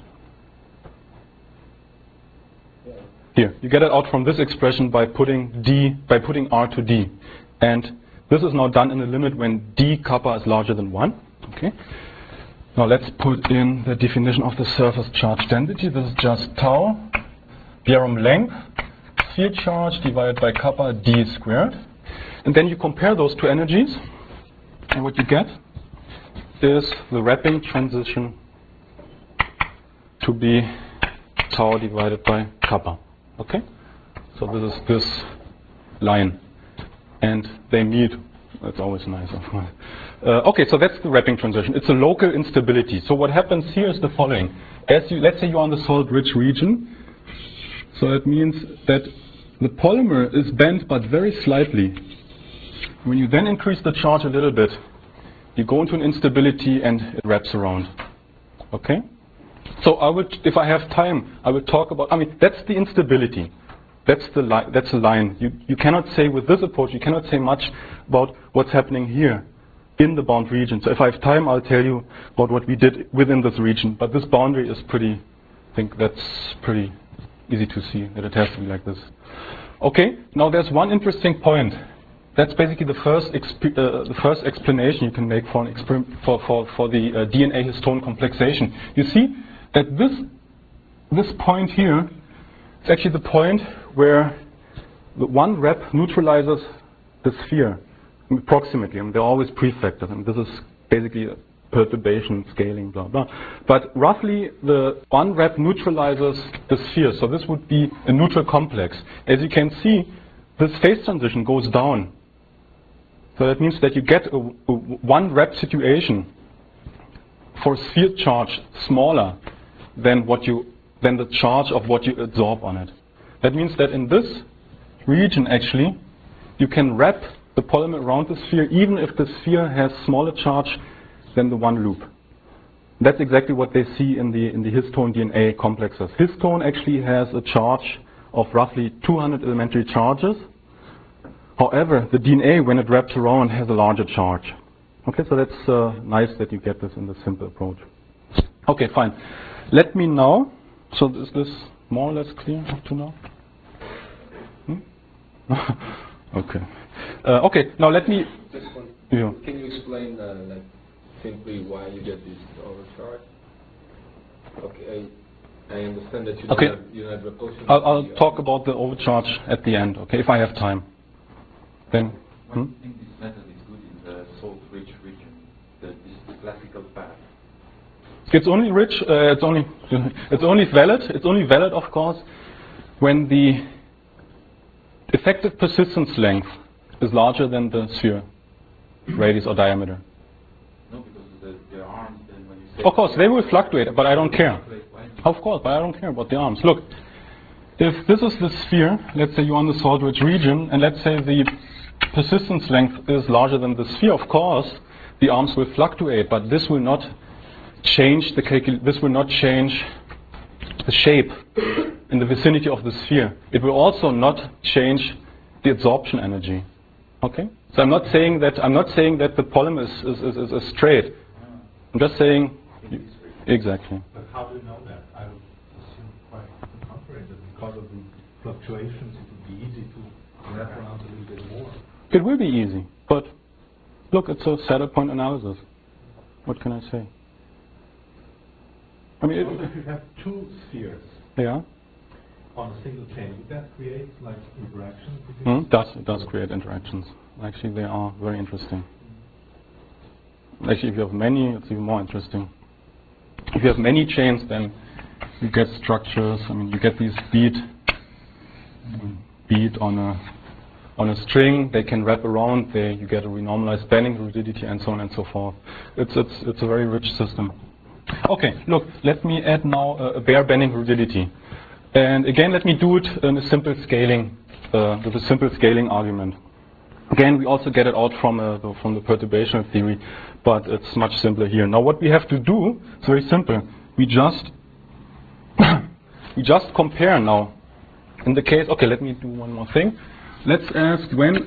Here, you get it out from this expression by putting R to D. And this is now done in a limit when D kappa is larger than 1. Okay. Now let's put in the definition of the surface charge density. This is just tau, Bjerrum length, sphere charge divided by kappa D squared. And then you compare those two energies, and what you get is the wrapping transition to be tau divided by kappa. Okay? So this is this line. And they meet. That's always nice, of course. Okay, so that's the wrapping transition. It's a local instability. So what happens here is the following. Let's say you're on the salt-rich region. So it means that the polymer is bent but very slightly. When you then increase the charge a little bit, you go into an instability and it wraps around. Okay? So if I have time, I would talk about, that's the instability. That's the line. You cannot say with this approach, you cannot say much about what's happening here in the bound region. So if I have time, I'll tell you about what we did within this region. But this boundary is I think that's pretty easy to see, that it has to be like this. Okay, now there's one interesting point. That's basically the first explanation you can make for the DNA histone complexation. You see that this point here is actually the point where the one rep neutralizes the sphere approximately. They're always prefactors, this is basically a perturbation, scaling, blah, blah. But roughly, the one rep neutralizes the sphere, so this would be a neutral complex. As you can see, this phase transition goes down. So that means that you get a one rep situation for sphere charge smaller than the charge of what you absorb on it. That means that in this region, actually, you can wrap the polymer around the sphere even if the sphere has smaller charge than the one loop. That's exactly what they see in the histone DNA complexes. Histone actually has a charge of roughly 200 elementary charges. However, the DNA, when it wraps around, has a larger charge. Okay, so that's nice that you get this in the simple approach. Okay, fine. Let me now, so is this more or less clear up to now? Okay. Okay, now let me... Just one. Yeah. Can you explain simply why you get this overcharge? Okay, I understand that you don't have repulsion. I'll talk about the overcharge at the end, okay, if I have time. Then... I think this method is good in the salt-rich region. This is the classical path. It's only rich. It's only valid. It's only valid, of course, when the effective persistence length is larger than the sphere radius or diameter. No, because the arms. Then when you say. Of course, they will fluctuate, but I don't care. Of course, but I don't care about the arms. Look, if this is the sphere, let's say you're on the salt-rich region, and let's say the persistence length is larger than the sphere. Of course, the arms will fluctuate, but this will not change the shape in the vicinity of the sphere. It will also not change the absorption energy. Okay? So I'm not saying that the polymer is straight. I'm just saying exactly. But how do you know that? I would assume quite the contrary, that because of the fluctuations it would be easy to wrap around a little bit more. It will be easy, but look, it's a saddle point analysis. What can I say? I mean, if you have two spheres on a single chain, would that create like interactions? It does create interactions. Actually, they are very interesting. Actually, if you have many, it's even more interesting. If you have many chains, then you get structures. I mean, you get these bead on a string. They can wrap around. You get a renormalized banding rigidity, and so on and so forth. It's a very rich system. Okay, look. Let me add now a bare banding rigidity, and again, let me do it in a simple scaling with a simple scaling argument. Again, we also get it out from the perturbation theory, but it's much simpler here. Now, what we have to do is very simple. We just compare now. In the case, okay, let me do one more thing. Let's ask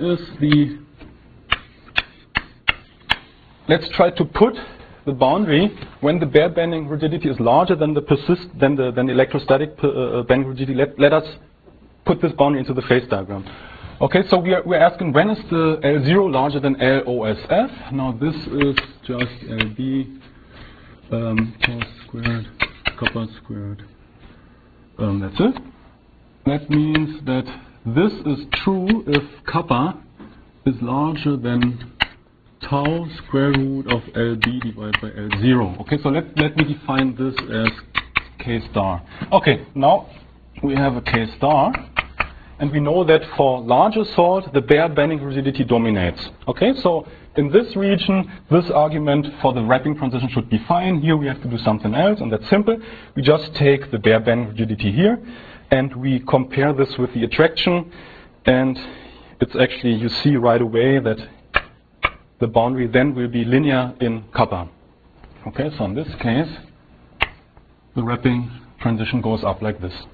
let's try to put the boundary when the bare banding rigidity is larger than the electrostatic banding rigidity. Let us put this boundary into the phase diagram. Okay, so we're asking when is the L0 larger than LOSF? Now this is just LB cos squared, kappa squared. That's it. That means that this is true if kappa is larger than tau square root of LB divided by L0. Okay, so let me define this as K star. Okay, now we have a K star. And we know that for larger salt, the bare banding rigidity dominates. Okay, so in this region, this argument for the wrapping transition should be fine. Here we have to do something else, and that's simple. We just take the bare banding rigidity here, and we compare this with the attraction, and it's actually, you see right away that the boundary then will be linear in kappa. Okay, so in this case, the wrapping transition goes up like this.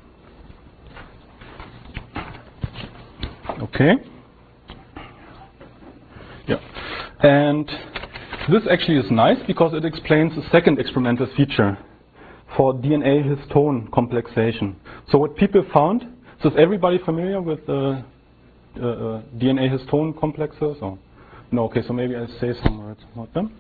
Okay. Yeah. And this actually is nice because it explains a second experimental feature for DNA histone complexation. So what people found, so is everybody familiar with DNA histone complexes? Or no? Okay, so maybe I'll say some words about them.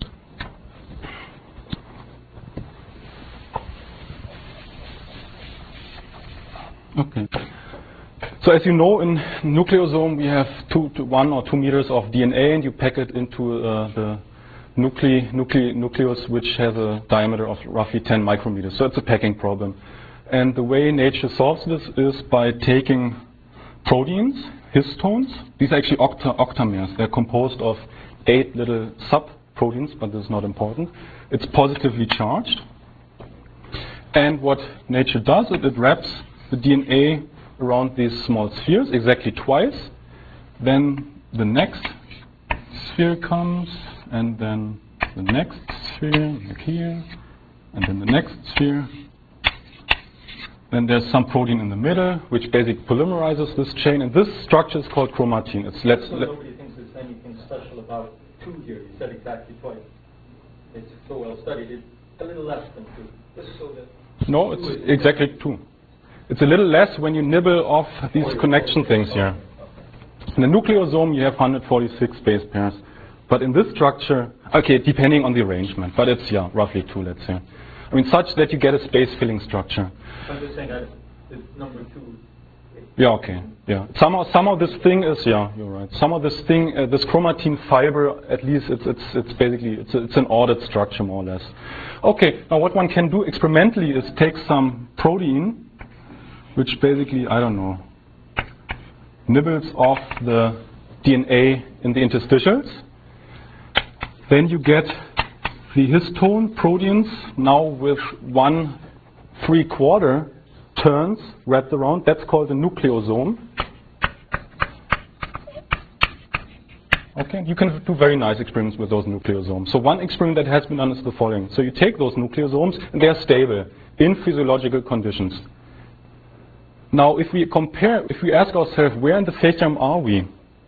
Okay. So as you know, in nucleosome we have 1 or 2 meters of DNA, and you pack it into the nucleus, which has a diameter of roughly 10 micrometers. So it's a packing problem. And the way nature solves this is by taking proteins, histones. These are actually octamers. They're composed of 8 little sub-proteins, but this is not important. It's positively charged. And what nature does, it wraps the DNA around these small spheres exactly twice. Then the next sphere comes, and then the next sphere, like here, and then the next sphere. Then there's some protein in the middle, which basically polymerizes this chain, and this structure is called chromatin. So nobody thinks there's anything special about 2 here. You said exactly twice. It's so well studied. It's a little less than 2. Just so that no, it's exactly 2. It's a little less when you nibble off these connection things here. In the nucleosome, you have 146 base pairs. But in this structure, okay, depending on the arrangement, but it's, yeah, roughly 2, let's say. I mean, such that you get a space-filling structure. I'm just saying that it's number 2. Yeah, okay, yeah. Somehow this thing is, yeah, you're right. Somehow this thing, this chromatin fiber, at least it's basically, it's an ordered structure, more or less. Okay, now what one can do experimentally is take some protein, which basically, I don't know, nibbles off the DNA in the interstitials. Then you get the histone proteins now with 1/3 turns wrapped around. That's called a nucleosome. Okay, you can do very nice experiments with those nucleosomes. So one experiment that has been done is the following. So you take those nucleosomes and they are stable in physiological conditions. Now, if we ask ourselves where in the phase diagram are we,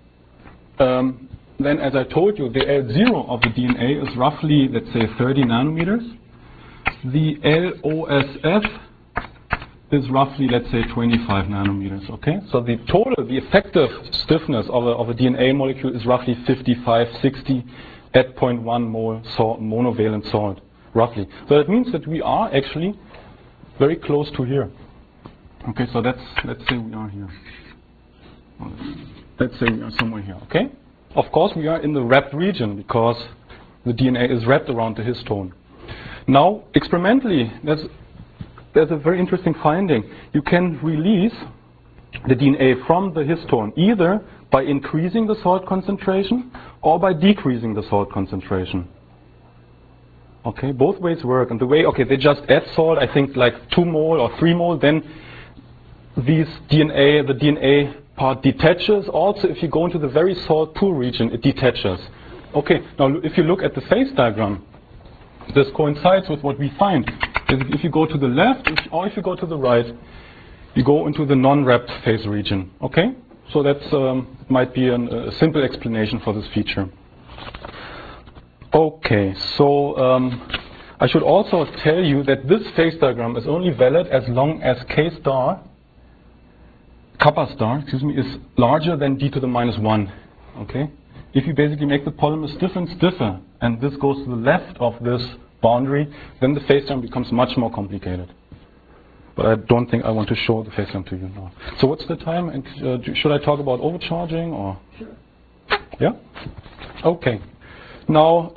then as I told you, the L0 of the DNA is roughly, let's say, 30 nanometers. The LOSF is roughly, let's say, 25 nanometers. Okay, so the effective stiffness of a DNA molecule is roughly 55, 60 at 0.1 mole monovalent salt, roughly. So that means that we are actually very close to here. Okay, so let's say we are here. Let's say we are somewhere here, okay? Of course, we are in the wrapped region because the DNA is wrapped around the histone. Now, experimentally, there's a very interesting finding. You can release the DNA from the histone either by increasing the salt concentration or by decreasing the salt concentration. Okay, both ways work. And the way, okay, they just add salt, I think like 2 mole or 3 mole, then the DNA part detaches. Also, if you go into the very salt poor region, it detaches. Okay, now if you look at the phase diagram, this coincides with what we find. If you go to the left or if you go to the right, you go into the non-wrapped phase region. Okay, so that's might be a simple explanation for this feature. Okay, so I should also tell you that this phase diagram is only valid as long as kappa star, is larger than d to the minus 1. Okay, if you basically make the polymer stiffer and stiffer, and this goes to the left of this boundary, then the phase diagram becomes much more complicated. But I don't think I want to show the phase diagram to you now. So what's the time? And should I talk about overcharging or? Sure. Yeah. Okay. Now,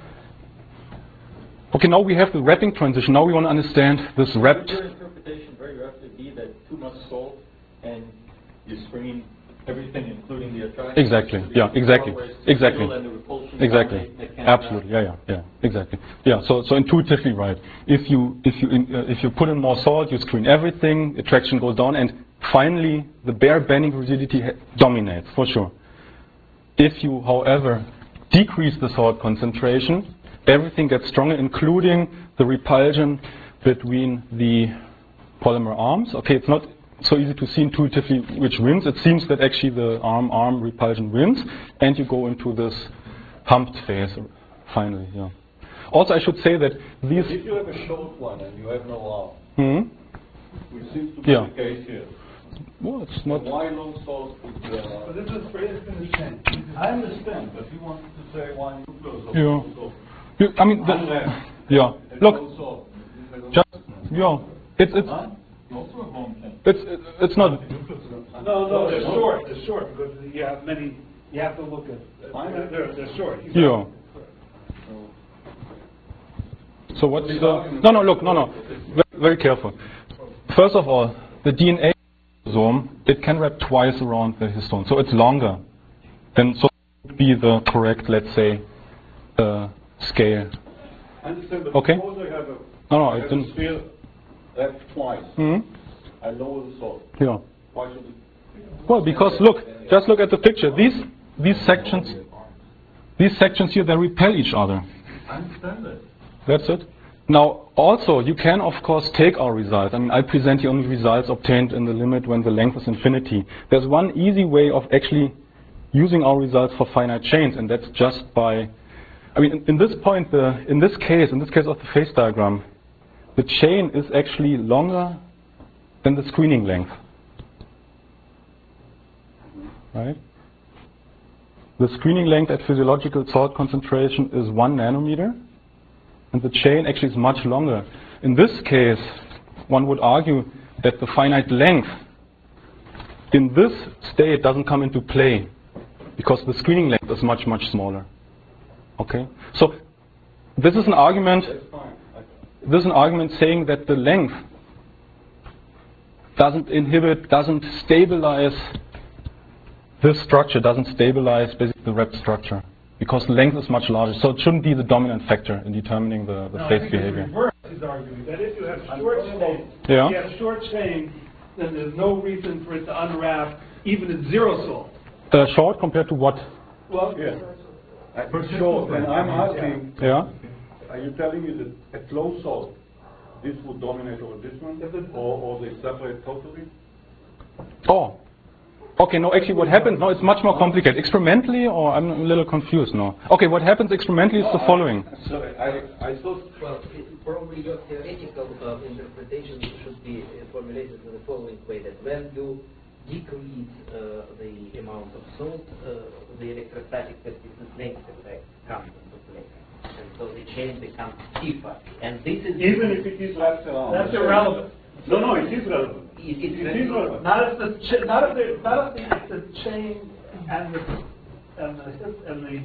now we have the wrapping transition. Now we want to understand this wrapped. Would your interpretation very roughly be that too much salt and you screen everything, including the attraction? Exactly. Yeah. Exactly. Exactly. Exactly. Absolutely. Yeah. Exactly. Yeah. So intuitively right. If you put in more salt, you screen everything. Attraction goes down, and finally the bare bending rigidity dominates for sure. If you, however, decrease the salt concentration, everything gets stronger, including the repulsion between the polymer arms. Okay, it's not so easy to see intuitively which wins. It seems that actually the arm repulsion wins, and you go into this humped phase finally. Yeah. Also, I should say that these. If you have a short one and you have no arm, which seems to be the case here. Well, it's not. Why low salt? But this is for instance change. I understand, but you wanted to say why you close. Yeah. I mean, look. Just it's it's not. No, they're short. They're short because you have many. You have to look at. They're short. Yeah. So what's the? No. Very careful. First of all, the DNA chromosome, it can wrap twice around the histone, so it's longer. Then so would be the correct, let's say, scale. I understand, but okay. Suppose I have I didn't. Sphere wrapped twice. I lower the salt. Yeah. Why should it? Well, because just look at the picture. These sections here, they repel each other. I understand that. That's it. Now, also, you can, of course, take our results. I mean, I present you only results obtained in the limit when the length is infinity. There's one easy way of actually using our results for finite chains, and that's just by, I mean, in this point, in this case of the phase diagram, the chain is actually longer than the screening length. Right? The screening length at physiological salt concentration is 1 nanometer. And the chain actually is much longer. In this case, one would argue that the finite length in this state doesn't come into play because the screening length is much, much smaller. Okay? So this is an argument. This is an argument saying that the length doesn't stabilize this structure, doesn't stabilize basically the wrapped structure. Because length is much larger, so it shouldn't be the dominant factor in determining the phase behavior. Reverse is arguing that if you have short chain, then there's no reason for it to unwrap even at 0 salt. Short compared to what? Well, for short, and I'm asking. Yeah. Are you telling me that at low salt, this would dominate over this one, or they separate totally? Oh. Okay, no, actually what happens, no, it's much more complicated. Experimentally, or I'm a little confused now. Okay, what happens experimentally is the following. Sorry, I thought... Well, probably your theoretical interpretation should be formulated in the following way, that when you decrease the amount of salt, the electrostatic persistence length effect comes into play. And so the chain becomes stiffer. And this is... Even if it is left around. That's irrelevant. No, it is relevant. It is relevant. Not if the chain and the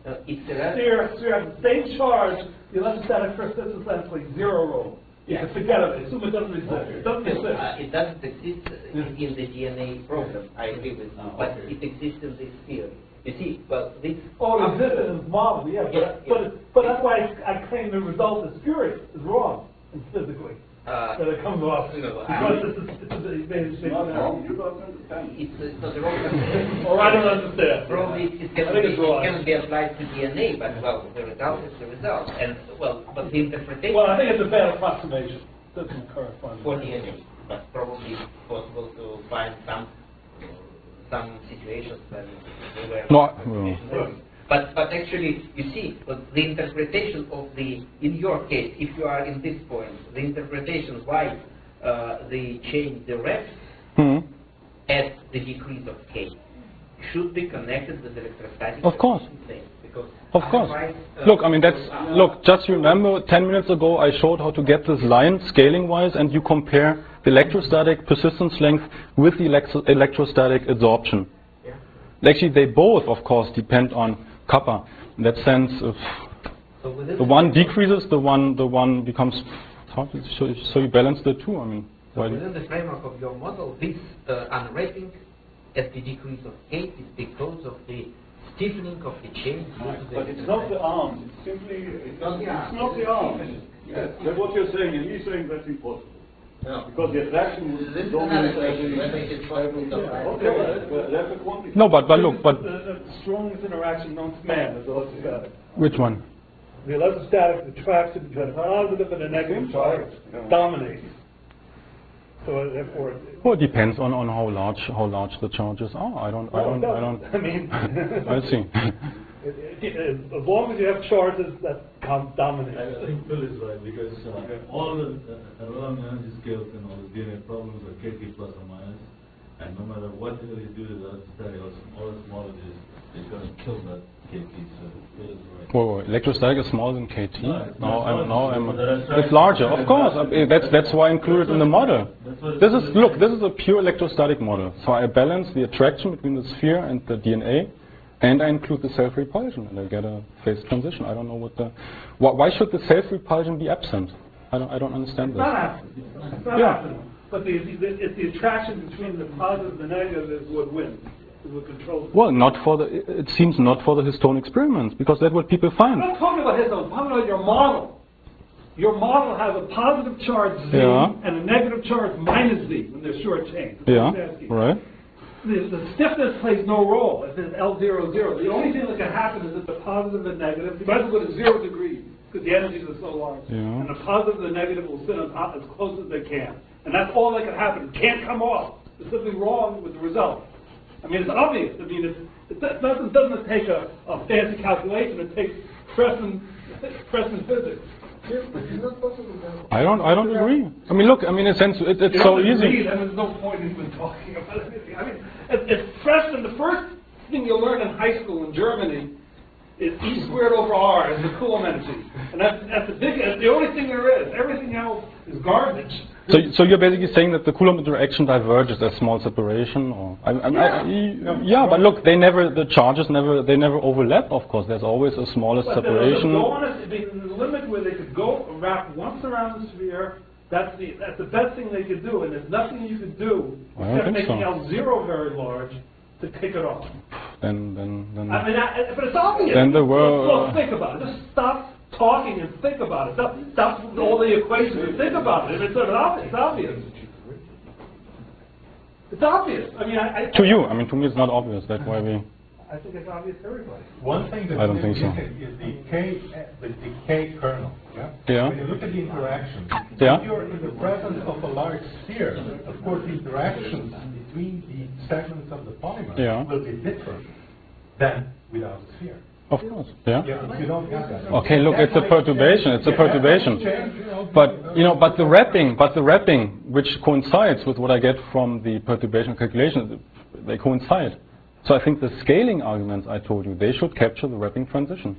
It's a So you have the same charge, the electrostatic persistence length plays 0 role. You can forget it, assume it doesn't exist. It doesn't exist. It doesn't exist in the DNA problem, I agree with you, but it exists in this theory. You see, well, this... Oh, it exists in this model, yeah, but that's why I claim the result is spurious, is wrong, physically. That it comes off. Because it's Not wrong, you don't understand. it's not the wrong. Or I don't understand. Probably it can be applied to DNA, but well, the result is the result. And well, but the interpretation... Well, I think it's a bad approximation. It doesn't correspond. For DNA, but probably it's possible to find some situations when they were... No. But actually, you see, the interpretation of in your case, if you are in this point, the interpretation why they change the reps at the decrease of K should be connected with electrostatic. Of course. Because of course. Look, I mean, look, just remember 10 minutes ago I showed how to get this line scaling-wise, and you compare the electrostatic persistence length with the electrostatic adsorption. Yeah. Actually, they both, of course, depend on kappa. In that sense, if the one decreases, the one becomes. So you balance the two. I mean, so within the framework of your model, this unwrapping at the decrease of K is because of the stiffening of the chain. But it's not the arm. It's simply it's not the arm. Yes, that's what you're saying, and he's saying that's impossible. No. Because the attraction would dominate that's a quantity. No, but look, the strongest interaction known to man is electrostatic. Which one? The electrostatic attraction between a positive and a negative charge dominates. So therefore, well, it depends on how large the charges are. I don't. I mean, I see. As long as you have charges that dominate. I think Phil is right, because all the around energy scales and all the DNA problems are KT plus or minus, and no matter what you do to the electrostatic or small it is, it's going to kill that KT. So Phil is right. Whoa, electrostatic is smaller than KT. It's larger, of course. That's why I included in the model. This is a pure electrostatic model. So I balance the attraction between the sphere and the DNA. And I include the self-repulsion, and I get a phase transition. I don't know why should the self-repulsion be absent? I don't understand this. It's not absent. But it's the attraction between the positive and the negative is what wins. Is what controls it. Well, it seems not for the histone experiments, because that's what people find. I'm not talking about histone. I'm talking about your model. Your model has a positive charge Z and a negative charge minus Z when they're short chains. Right. The stiffness plays no role if it's L00. The only thing that can happen is that the positive and negative, you might as well go to 0 degrees because the energies are so large. Yeah. And the positive and the negative will sit on top as close as they can. And that's all that can happen. It can't come off. There's something wrong with the result. I mean, it's obvious. I mean, it doesn't take a fancy calculation. It takes Fresman physics. I don't agree. I mean, look. I mean, in a sense, it's so easy. And there's no point in even talking about anything. I mean, it's freshman. The first thing you learn in high school in Germany is E squared over R is the Coulomb energy, and that's the only thing there is. Everything else is garbage. So you're basically saying that the Coulomb interaction diverges as small separation, or but look, the charges never overlap. Of course, there's always a smallest separation. The limit where they could go wrap once around the sphere. That's the best thing they could do, and there's nothing you could do except making L0 very large to kick it off. Then I mean, but it's obvious. Then there were. Well, think about it. Just stop talking and think about it. Stop all the equations and think about it. It's obvious. It's obvious. I mean, to you. I mean, to me, it's not obvious. That's why we. I think it's obvious to everybody. One thing that I don't think so. Is the K kernel. Yeah. When you look at the interaction, if you're in the presence of a large sphere, of course, the interactions between the segments of the polymer will be different than without a sphere. Of course, yeah. You don't have that. Okay, look, it's a perturbation. But the wrapping, which coincides with what I get from the perturbation calculation, they coincide. So I think the scaling arguments I told you, they should capture the wrapping transition.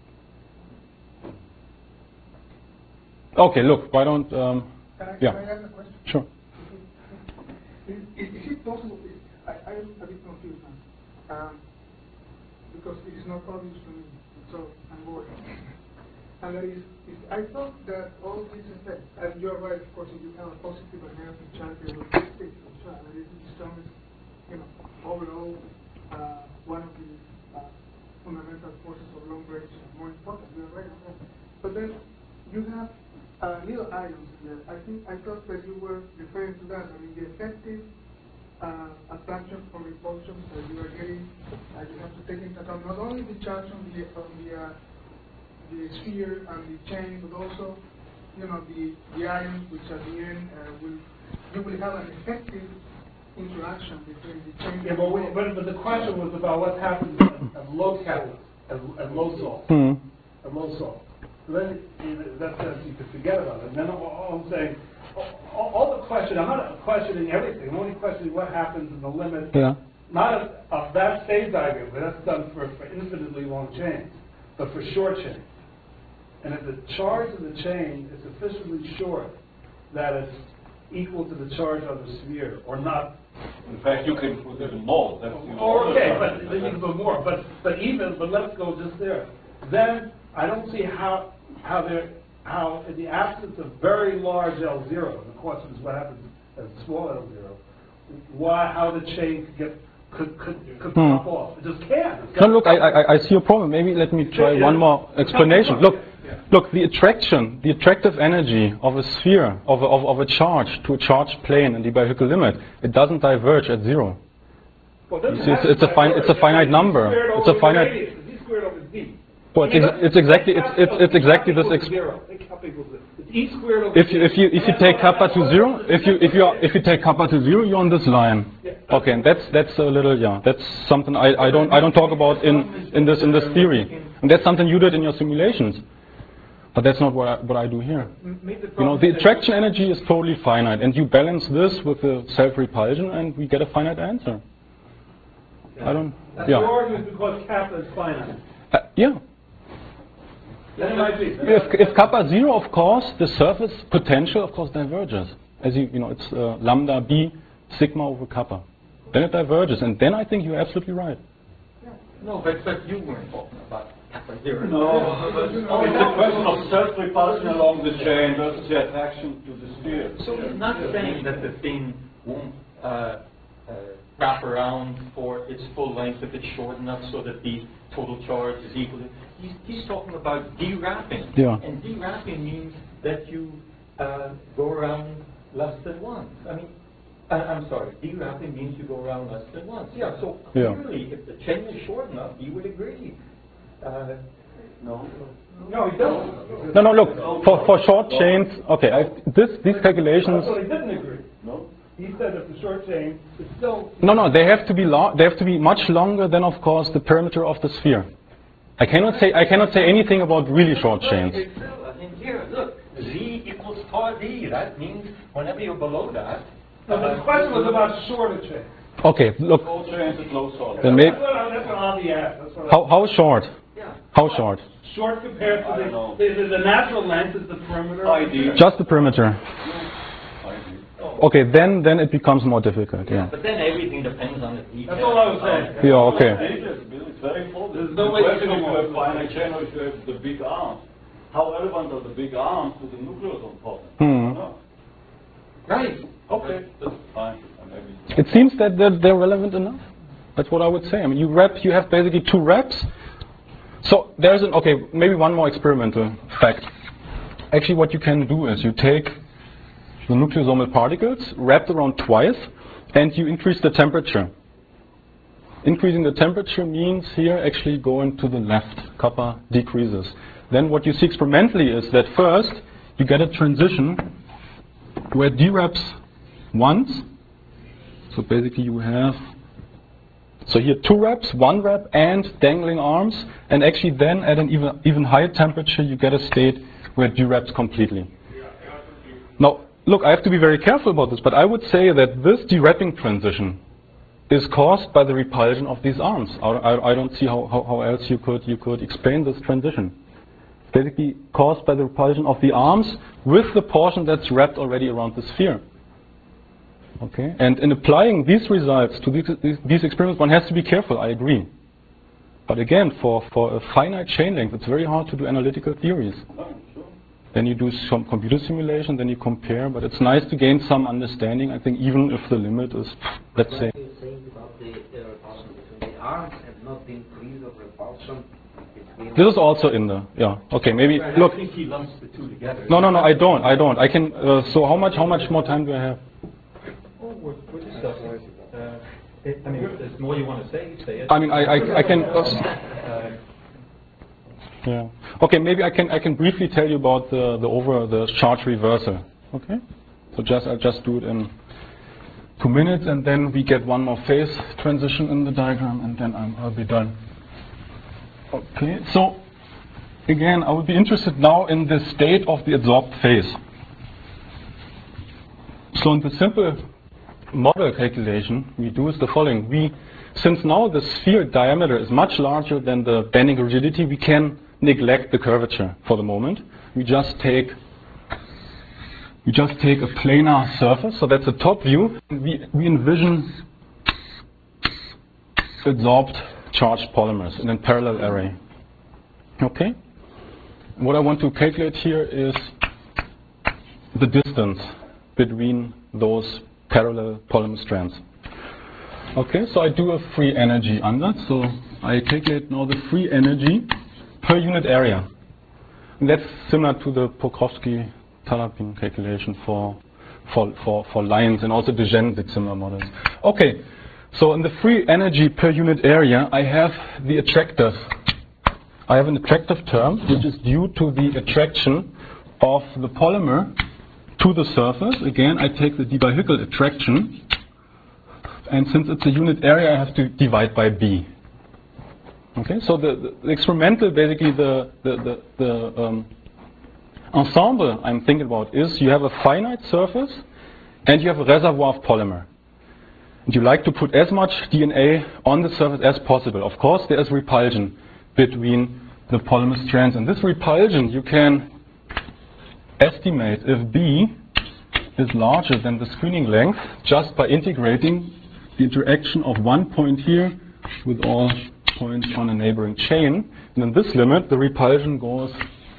Okay, look, why don't... Can I ask a question? Sure. Is it possible... I'm a bit confused now. Because it is not obvious to me. so I'm bored. And that is, I thought that all these effects, and you're right, of course, if you have a positive and negative charge, it will stick to the charge. And this is the strongest, overall, one of the fundamental forces of long range and more important. You're right on that. But then you have little items there. I thought that you were referring to that. I mean, the effective attraction or repulsion that you are getting, you have to take into account not only the charge on the sphere and the chain, but also, the ions, which at the end you will have an effective interaction between the chain. Yeah, but the question was about what happens at low catalyst, at low salt, at low salt. So then, in that sense, you could forget about it. And then all I'm saying, all the question, I'm not questioning everything. I'm only questioning what happens in the limit, not of that phase diagram, but that's done for infinitely long chains, but for short chains. And if the charge of the chain is sufficiently short that it's equal to the charge on the sphere, or not. In fact, you can put even more. That's okay, but then you can go more. But let's go just there. Then I don't see how in the absence of very large L0, the question is what happens at small L0, how the chain could pop off. It just can't. No, look, I see your problem. Maybe let me try one more explanation. Look, the attractive energy of a sphere, of a charge to a charged plane in the bivehicle limit, it doesn't diverge at zero. Well, it's a finite number. It's a finite. Z squared over D. Well, it's exactly this. If you take kappa to zero, if you take kappa to zero, you're on this line. Okay, and that's a little that's something I don't talk about in this theory, and that's something you did in your simulations. But that's not what I do here. The attraction energy is totally finite, and you balance this with the self-repulsion, and we get a finite answer. Your argument is because kappa is finite. If kappa 0, of course, the surface potential, of course, diverges. As it's lambda b sigma over kappa. Then it diverges, and then I think you're absolutely right. No, but you weren't talking about kappa 0. No, it's a question of self-repulsion along the chain versus the attraction to the sphere. So he's not saying that the thing won't wrap around for its full length if it's short enough so that the total charge is equal. He's talking about dewrapping. Yeah. And dewrapping means that you go around less than once. I'm sorry, dewrapping means you go around less than once. Yeah, so clearly if the chain is short enough, you would agree. No, he doesn't. No, look, for short chains, okay, these calculations... So he didn't agree. No. He said that the short chain is still... No, they have to be much longer than, of course, the perimeter of the sphere. I cannot say anything about really short chains. Here, look, Z equals tau D. That means whenever you're below that... the question was about shorter chains. Okay, look. Low chains is low salt. Then that's what Avi asked. How short? Yeah. How short? Short compared to the natural length is the perimeter. ID. Just the perimeter. Okay, then it becomes more difficult. Yeah. But then everything depends on the detail. That's all I was saying. Yeah. Okay. It's very important. There's no way to know if you have finite chain or if you have the big arms. How relevant are the big arms to the nucleosome problem? No. Right. Okay. That's fine. It seems that they're relevant enough. That's what I would say. You have basically two wraps. So there's maybe one more experimental fact. Actually, what you can do is you take the nucleosomal particles, wrapped around twice, and you increase the temperature. Increasing the temperature means here actually going to the left, kappa decreases. Then what you see experimentally is that first you get a transition where D wraps once. So basically you have, so here 2 wraps, 1 wrap, and dangling arms, and actually then at an even higher temperature you get a state where D wraps completely. Now, look, I have to be very careful about this, but I would say that this dewrapping transition is caused by the repulsion of these arms. I don't see how else you could explain this transition. It's basically caused by the repulsion of the arms with the portion that's wrapped already around the sphere. Okay, and in applying these results to these experiments, one has to be careful. I agree. But again, for a finite chain length, it's very hard to do analytical theories. Oh, sure. Then you do some computer simulation, then you compare, but it's nice to gain some understanding, I think, even if the limit is, let's say... What are you saying about the repulsion between the arms and not the increase of repulsion between... This is also in the, yeah, okay, maybe, Right, look... I think he lumps the two together. No, I don't. I can, so how much more time do I have? Oh, we're discussing. I mean, if there's more you want to say, say it. I mean, I can... yeah. Okay, maybe I can briefly tell you about the charge reversal. Okay? So I'll just do it in 2 minutes, and then we get one more phase transition in the diagram, and then I'll be done. Okay, so again, I would be interested now in the state of the adsorbed phase. So in the simple model calculation we do is the following. Since now the sphere diameter is much larger than the bending rigidity, we can neglect the curvature for the moment. We just take a planar surface, so that's the top view. We envision adsorbed charged polymers in a parallel array. Okay? What I want to calculate here is the distance between those parallel polymer strands. Okay, so I do a free energy ansatz. So I calculate now the free energy per unit area. And that's similar to the Pokrowski-Talapin calculation for lines, and also de Gennes did similar models. Okay, so in the free energy per unit area, I have the attractive. I have an attractive term which is due to the attraction of the polymer to the surface. Again, I take the de Broglie attraction, and since it's a unit area, I have to divide by B. Okay, so the experimental, basically the ensemble I'm thinking about is you have a finite surface and you have a reservoir of polymer. And you like to put as much DNA on the surface as possible. Of course, there is repulsion between the polymer strands, and this repulsion you can estimate if B is larger than the screening length just by integrating the interaction of one point here with all points on a neighboring chain. And in this limit, the repulsion goes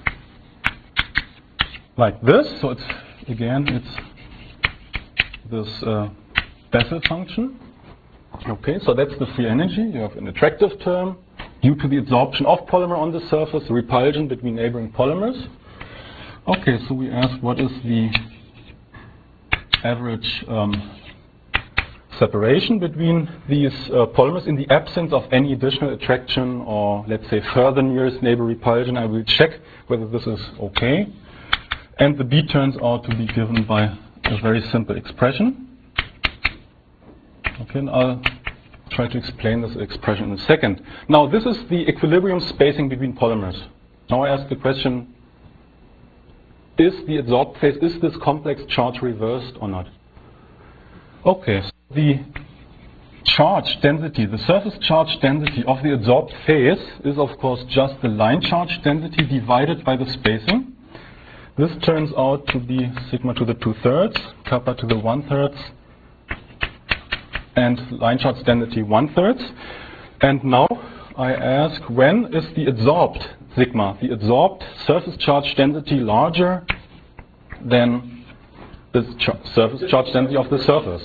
like this. So it's, again, it's this Bessel function. Okay, so that's the free energy. You have an attractive term due to the absorption of polymer on the surface, the repulsion between neighboring polymers. Okay, so we ask what is the average separation between these polymers in the absence of any additional attraction or, let's say, further nearest neighbor repulsion. I will check whether this is okay. And the B turns out to be given by a very simple expression. Okay, and I'll try to explain this expression in a second. Now, this is the equilibrium spacing between polymers. Now I ask the question, is the adsorbed phase, is this complex charge reversed or not? Okay, so the charge density, the surface charge density of the adsorbed phase is of course just the line charge density divided by the spacing. This turns out to be sigma to the 2/3, kappa to the 1/3, and line charge density 1/3. And now I ask, when is the adsorbed sigma, the adsorbed surface charge density, larger than the surface charge density of the surface?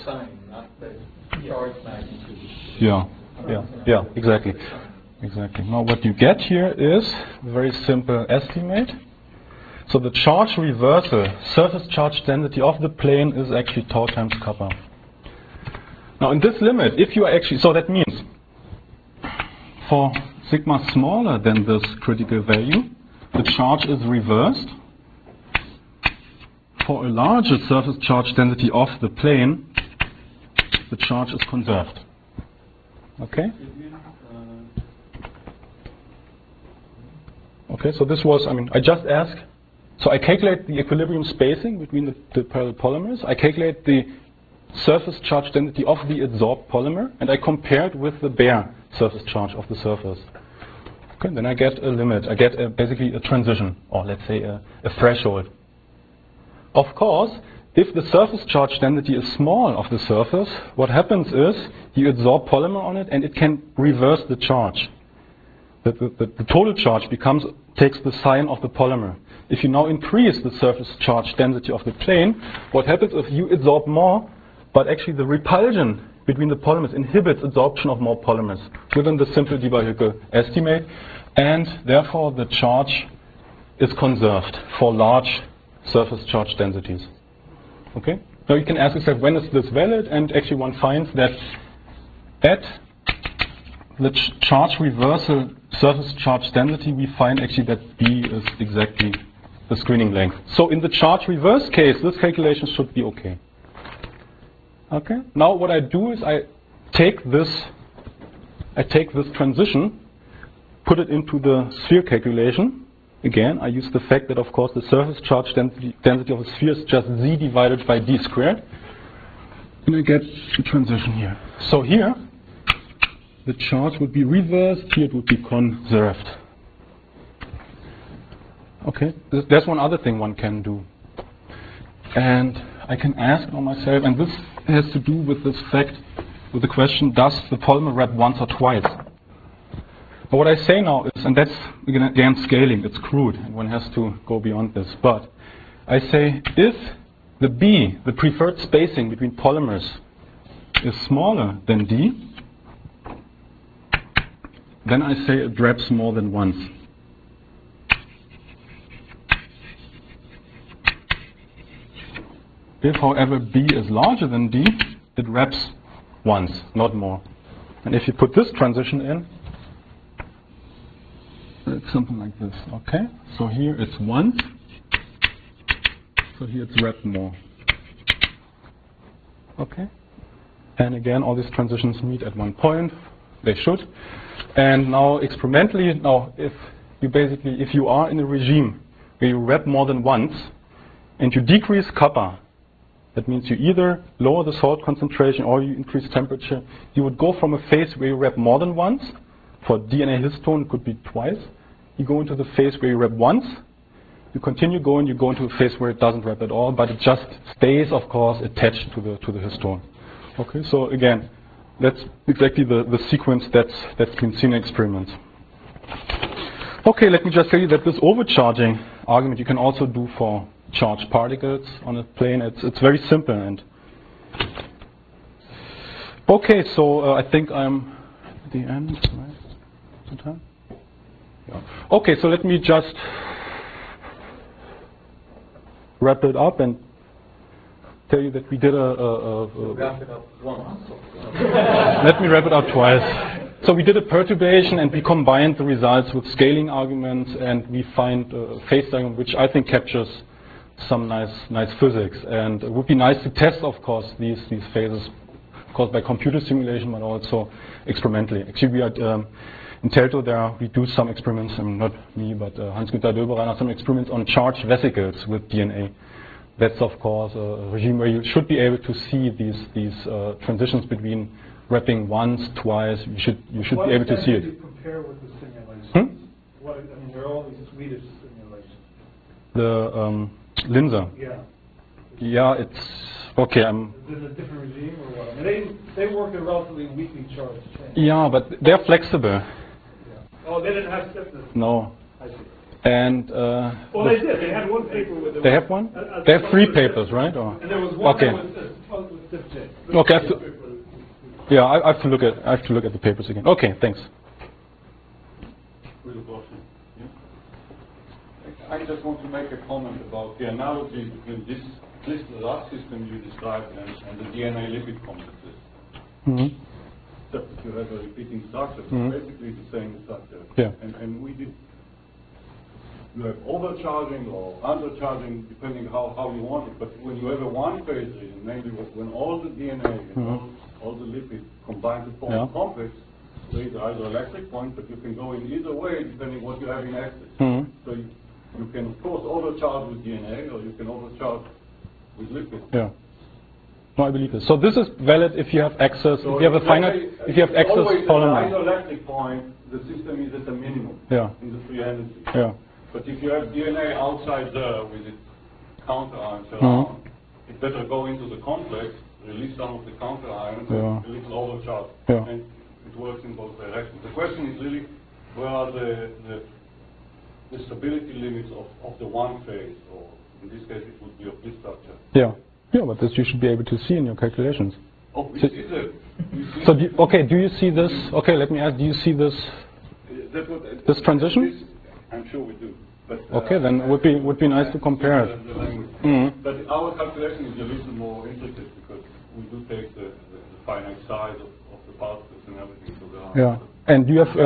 Yeah, exactly. Now what you get here is a very simple estimate. So the charge reversal, surface charge density of the plane is actually tau times kappa. Now in this limit, if you are actually, so that means for sigma smaller than this critical value, the charge is reversed. For a larger surface charge density of the plane, the charge is conserved. Okay? Okay, so this was, I just ask, so I calculate the equilibrium spacing between the parallel polymers, I calculate the surface charge density of the adsorbed polymer, and I compare it with the bare surface charge of the surface. Okay, then I get a limit, I get basically a transition, or let's say a threshold. Of course, if the surface charge density is small of the surface, what happens is you adsorb polymer on it and it can reverse the charge. the total charge takes the sign of the polymer. If you now increase the surface charge density of the plane, what happens if you absorb more, but actually the repulsion between the polymers inhibits absorption of more polymers within the simple Debye-Hückel estimate, and therefore the charge is conserved for large surface charge densities. Okay? Now you can ask yourself, when is this valid? And actually one finds that at the charge reversal surface charge density, we find actually that B is exactly the screening length. So in the charge reverse case, this calculation should be okay. Okay? Now what I do is I take this transition, put it into the sphere calculation. Again, I use the fact that, of course, the surface charge density of a sphere is just Z divided by D squared. And I get the transition here. So here, the charge would be reversed, here it would be conserved. Okay, there's one other thing one can do. And I can ask myself, and this has to do with this fact, with the question, does the polymer wrap once or twice? But what I say now is, and that's again scaling, it's crude, and one has to go beyond this, but I say if the B, the preferred spacing between polymers, is smaller than D, then I say it wraps more than once. If, however, B is larger than D, it wraps once, not more. And if you put this transition in, it's something like this, okay? So here it's once, so here it's wrapped more. Okay? And again, all these transitions meet at one point. They should. And now experimentally, if you are in a regime where you wrap more than once, and you decrease kappa, that means you either lower the salt concentration or you increase temperature, you would go from a phase where you wrap more than once. For DNA histone, it could be twice. You go into the phase where you wrap once. You continue going, you go into a phase where it doesn't wrap at all, but it just stays, of course, attached to the histone. Okay, so again, that's exactly the sequence that's been seen in experiments. Okay, let me just tell you that this overcharging argument you can also do for charged particles on a plane. It's very simple. And okay, so I think I'm at the end, right? The time? Yeah. Okay, so let me just wrap it up and tell you that we did wrap it up once. Let me wrap it up twice. So we did a perturbation and we combined the results with scaling arguments, and we find a phase diagram which I think captures some nice physics. And it would be nice to test, of course, these phases, of course, by computer simulation, but also experimentally. Actually, we are in Teltow there. We do some experiments. Not me, but Hans-Günther Döbereiner, some experiments on charged vesicles with DNA. That's, of course, a regime where you should be able to see these transitions between wrapping once, twice. You should be able to see it. What do you compare with the simulations? There are all these Swedish simulations. The Linzer. Yeah. Yeah, it's okay. Is it a different regime or what? I mean, they work in relatively weakly charged chains. Yeah, but they're flexible. Yeah. Oh, they didn't have stiffness. No. I see. And well, they did. They had one paper with. They have one. They have 3 papers, right? Or? And there was one okay. that was stiff chain. Okay. Yeah, I have to look at the papers again. Okay, thanks. I just want to make a comment about the analogy between this crystal system you described and the DNA lipid complexes. Mm-hmm. Except that you have a repeating structure, mm-hmm. basically the same structure. Yeah. And you have overcharging or undercharging, depending how you want it. But when you have a one-phase region, mainly when all the DNA and mm-hmm. all the lipids combine to form a complex, there is either electric point, but you can go in either way depending what you have in excess. Mm-hmm. So you can, of course, overcharge with DNA, or you can overcharge with lipids. Yeah. No, I believe this. So this is valid if you have access. So if you have a finite, if you have access polymer. At the isoelectric point, the system is at a minimum in the free energy. Yeah. But if you have DNA outside there with its counter ions around, it better go into the complex, release some of the counter ions, and a little overcharge. Yeah. And it works in both directions. The question is really where are the stability limits of the one phase, or in this case it would be of this structure? Yeah, but this you should be able to see in your calculations. Oh, we so see that. So do you see this? Okay, let me ask. Do you see this? This transition? I'm sure we do. But, okay, then it would be nice to compare it. But our calculation is a little more intricate because we do take the finite size of the particles and everything. So there are and you have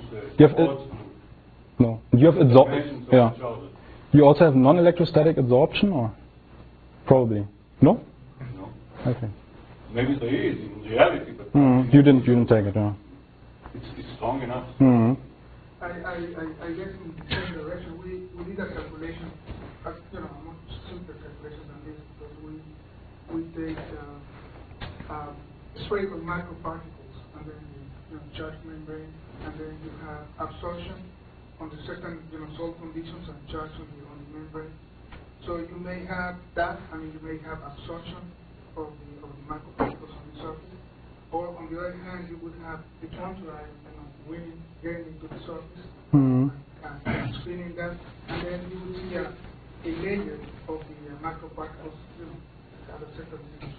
no. You have absorption. Yeah. You also have non-electrostatic absorption, or probably no? No. Okay. Maybe there is in reality, but you didn't take it. Yeah. It's strong enough. I guess in the same direction we did a calculation, a much simpler calculation than this, because we take spherical microparticles and then charge membrane, and then you have absorption under certain salt conditions and charge on the membrane. So you may have that, you may have absorption of the microparticles on the surface, or on the other hand you would have the counterion getting into the surface and screening that, and then you would see a layer of the microparticles at a certain distance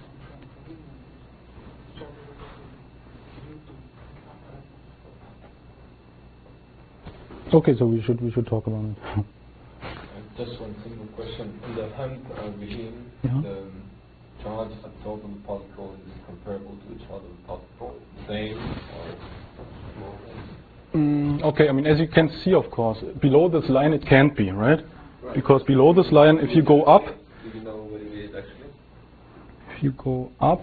from Okay, so we should talk about it. Just one simple question. In the Hund regime, the charge absorbed on the particle is comparable to the charge of the particle, same or more? Okay, as you can see, of course, below this line it can't be, right? Because below this line, if you go up, do you know what it is actually? If you go up,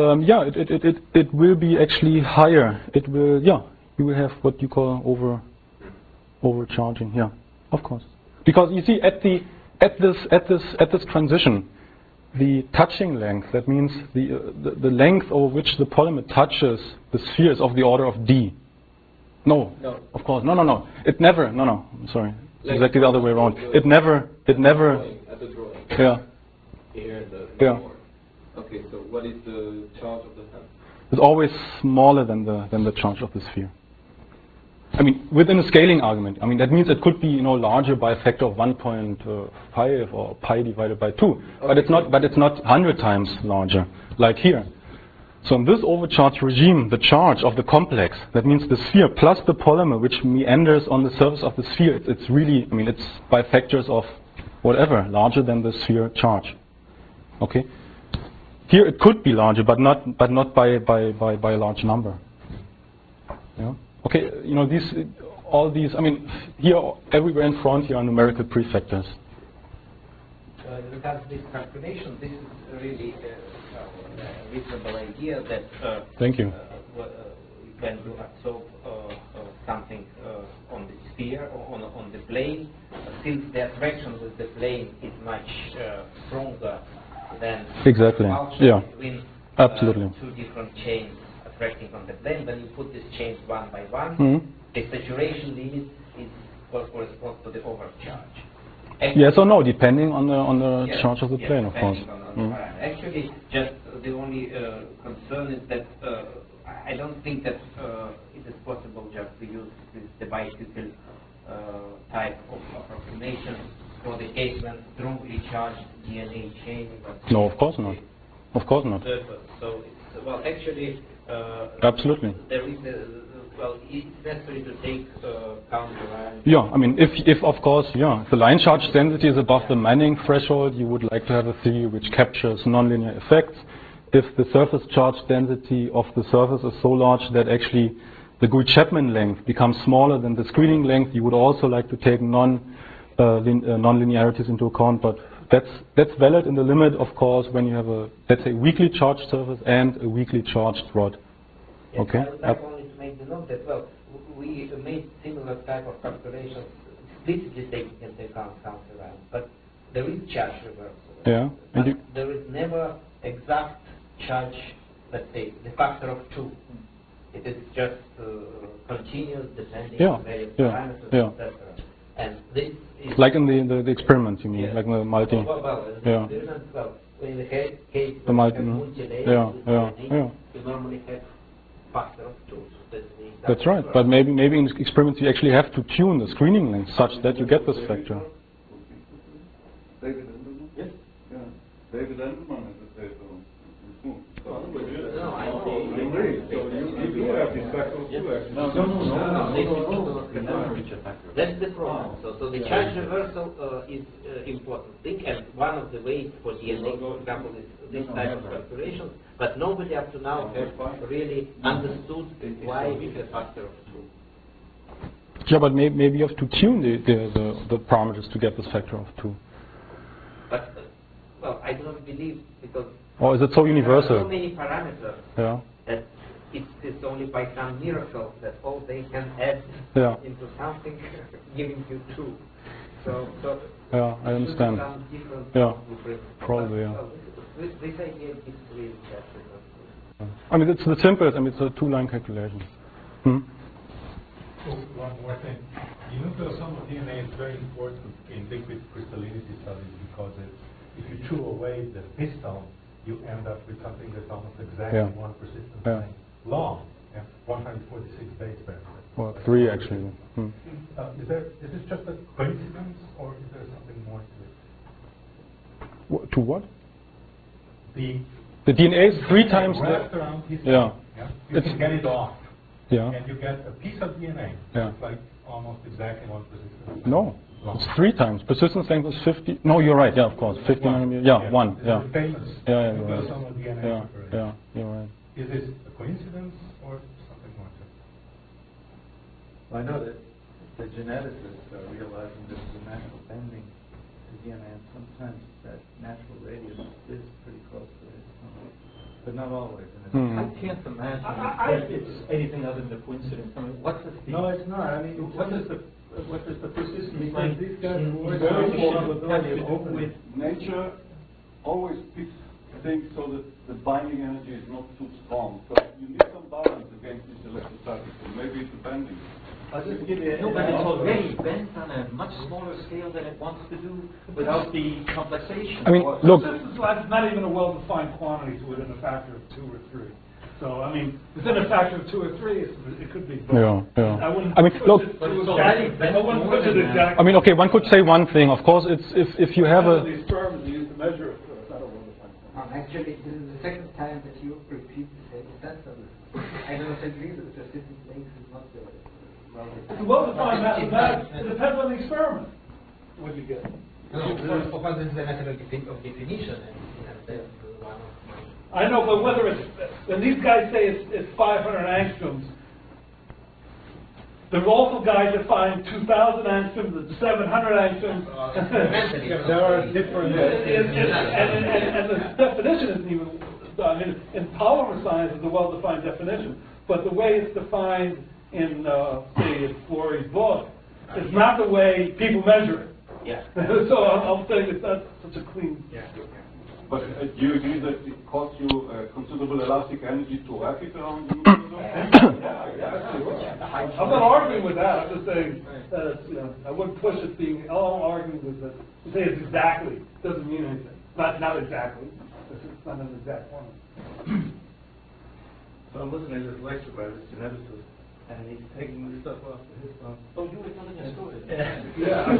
it will be actually higher. It will, you will have what you call overcharging. Yeah, of course. Because you see, at this transition, the touching length, that means the length over which the polymer touches the sphere is of the order of d. No, of course, no. It never. No. I'm sorry. It's exactly the other way around. It never. At the drawing. Yeah. Here in the board. Okay, so what is the charge of the Hund? It's always smaller than the charge of the sphere. Within a scaling argument, that means it could be larger by a factor of 1.5 or pi divided by 2, okay. But it's not 100 times larger like here. So in this overcharged regime, the charge of the complex, that means the sphere plus the polymer which meanders on the surface of the sphere, it's really, it's by factors of whatever larger than the sphere charge. Okay. Here it could be larger, but not by a large number. Yeah. Okay, all these, here, everywhere in front here are numerical prefactors. Regarding this calculation, this is really a reasonable idea that Thank you. When you absorb something on the sphere or on the plane, since the attraction with the plane is much stronger than exactly. Between absolutely. Two different chains attracting on the plane, when you put these chains one by one, the saturation limit corresponds to the overcharge. Actually, yes or no, depending on the charge of the plane, of course. Actually, just the only concern is that I don't think that it is possible just to use the bicycle type of approximation for the case when strongly charged DNA chain. No, of course not. Of course not. So, actually, absolutely. There is it's necessary to take counter. Yeah, if of course, if the line charge density is above the Manning threshold, you would like to have a theory which captures nonlinear effects. If the surface charge density of the surface is so large that actually the Guy-Chapman length becomes smaller than the screening length, you would also like to take non-linearities into account, but that's valid in the limit, of course, when you have a, let's say, weakly charged surface and a weakly charged rod. Yes, okay. I would like only to make the note that we made similar type of calculations, explicitly taking into account counter-ion, but there is charge reversal. Yeah. And there is never exact charge, let's say, the factor of 2. It is just continuous depending on various parameters, etc. And this is like in the experiment, you mean, like the multi. In the case the multi. multi-layer, you normally have factor of 2. So that's the That's right. But maybe in experiments you actually have to tune the screening length such that you get this factor. David Enderman? Yes. Yeah. David Enderman has a paper on smooth. No, I agree. So you do have these factors too, actually. No. That's the problem. So the charge reversal is important thing, and one of the ways for DNA, for example, is this type of calculations. But nobody up to now has really understood why it's a factor of 2. Yeah, but maybe you have to tune the parameters to get this factor of 2. But well, I do not believe because. Or is it so universal? There are so many parameters that it's only by some miracle that all they can add into something giving you 2. So yeah, I understand. Yeah, probably. Yeah. This idea is really that. I mean, it's the simplest. I mean, it's a 2-line calculation. Oh, one more thing. The nucleosome of DNA is very important in liquid crystallinity studies because if you chew away the histone, you end up with something that's almost exactly 1 persistent length long, 146 base pairs. Well, 3 actually. Is this just a coincidence, or is there something more to it? To what? The DNA is 3 times wrapped around histone. You can get it off. And you get a piece of DNA. It's like almost exactly 1 persistent. No. It's 3 times. Persistence length is 50. No, you're right. Yeah, of course. 50 nanometers. Yeah, 1. Yeah. You're right. You're right. Is this a coincidence or something more to it? Well, I know that the geneticists are realizing this is a natural bending to DNA, and sometimes that natural radius is pretty close to it, but not always. And I can't imagine it's anything other than a coincidence. I mean, what does the no, it's not. I mean, what does the persistence length these guys with nature always picks things so that the binding energy is not too strong. So you need some balance against this electrostatic. So maybe it's a bending. I'll just give you but it's already bent on a much smaller scale than it wants to do without the complexation. I mean, look. It's not even a well-defined quantity within a factor of 2 or 3. So, I mean, within a factor of 2 or 3, it could be both. Yeah. I wouldn't look. Put it exactly. I mean, okay, one could say one thing. Of course, it's if you have a. These terms are used to measure it. Actually, this is the second time that you repeat the same sentence. I don't agree that the persistence length is not the it's well-defined mathematics. It depends on the experiment. What you get. No, of course, this is a matter of definition. I know, but whether it's when these guys say it's 500 angstroms, there are also guys that find 2,000 angstroms and 700 angstroms. There are different. And the definition isn't even. I mean, in polymer science, it's a well-defined definition, but the way it's defined in, say, Florey's book, it's not the way people measure it. Yeah. So I'll say it's not such a clean. Yeah. But do you agree that it costs you considerable elastic energy to wrap it around the nucleosome? I'm not arguing with that. I'm just saying that I wouldn't push it being. All I'm arguing with that. To say it's exactly doesn't mean anything. Not exactly. It's not an exact formula. So I'm listening to this lecture by this geneticist, and he's taking this stuff off of his phone. Oh, you were telling a story. Yeah.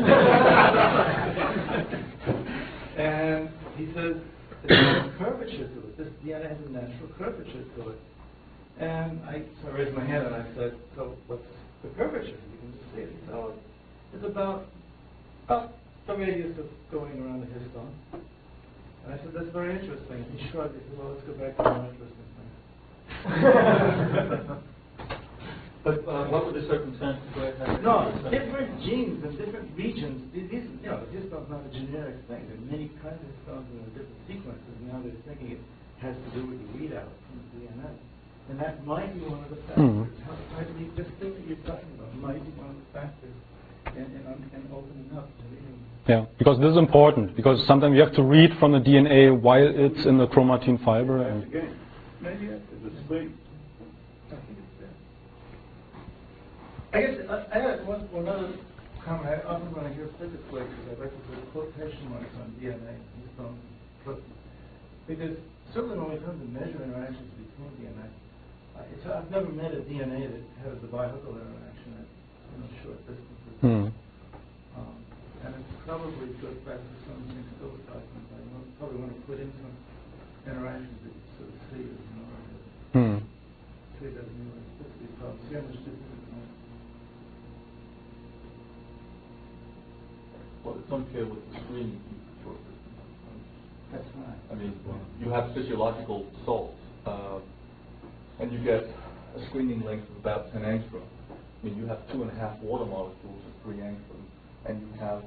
And he says there's a curvature to it. This DNA has a natural curvature to it. And I raised my hand and I said, so what's the curvature? You can just see it. He said, oh, it's about the radius of going around the histone. And I said, that's very interesting. And he shrugged. He said, well, let's go back to more interesting things. But what were the circumstances where it happened? No, different genes in different regions. This histone's not a generic thing. There are many kinds of histones in different sequences. Now they're thinking it has to do with the readout from the DNA. And that might be one of the factors. This thing that you're talking about might be one of the factors in opening up to reading. Yeah, because this is important. Because sometimes you have to read from the DNA while it's in the chromatin fiber. And maybe it's a spring. I guess I have one other comment. I often when I hear physics lectures, I like to put quotation marks on DNA histones, because certainly when we come to measure interactions between DNA, I've never met a DNA that has a bihoocal interaction at short distances. And it probably goes back to some things Phil was talking about. You probably want to put in some interactions that you sort of see as normal. See that new elasticity problem. See how much distance. Well, it's unfair with the screening short distance. That's right. I mean, you have physiological salts, and you get a screening length of about 10 angstrom. I mean, you have 2.5 water molecules at 3 angstrom, and you have,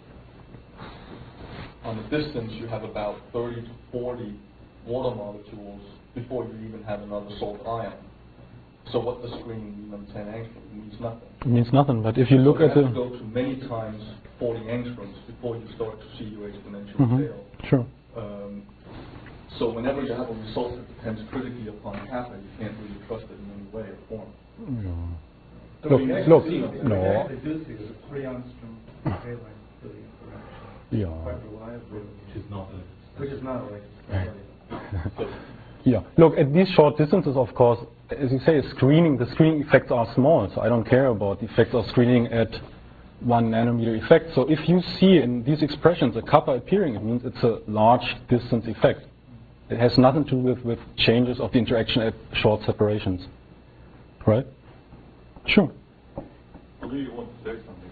on the distance, you have about 30 to 40 water molecules before you even have another salt ion. So what does screening mean on 10 angstrom? It means nothing. It means nothing, but if you look at the... You have to go to many times 40 angstroms before you start to see your exponential scale. Sure. So whenever you have a result that depends critically upon kappa, you can't really trust it in any way or form. So look, no. They do see the 3 angstrom wavelength for the interaction. Quite reliably. Which is not electric. Yeah. Look, at these short distances, of course, as you say, the screening effects are small, so I don't care about the effects of screening at 1 nanometer effect. So if you see in these expressions a kappa appearing, it means it's a large distance effect. It has nothing to do with changes of the interaction at short separations. Right? Sure. I really want to say something.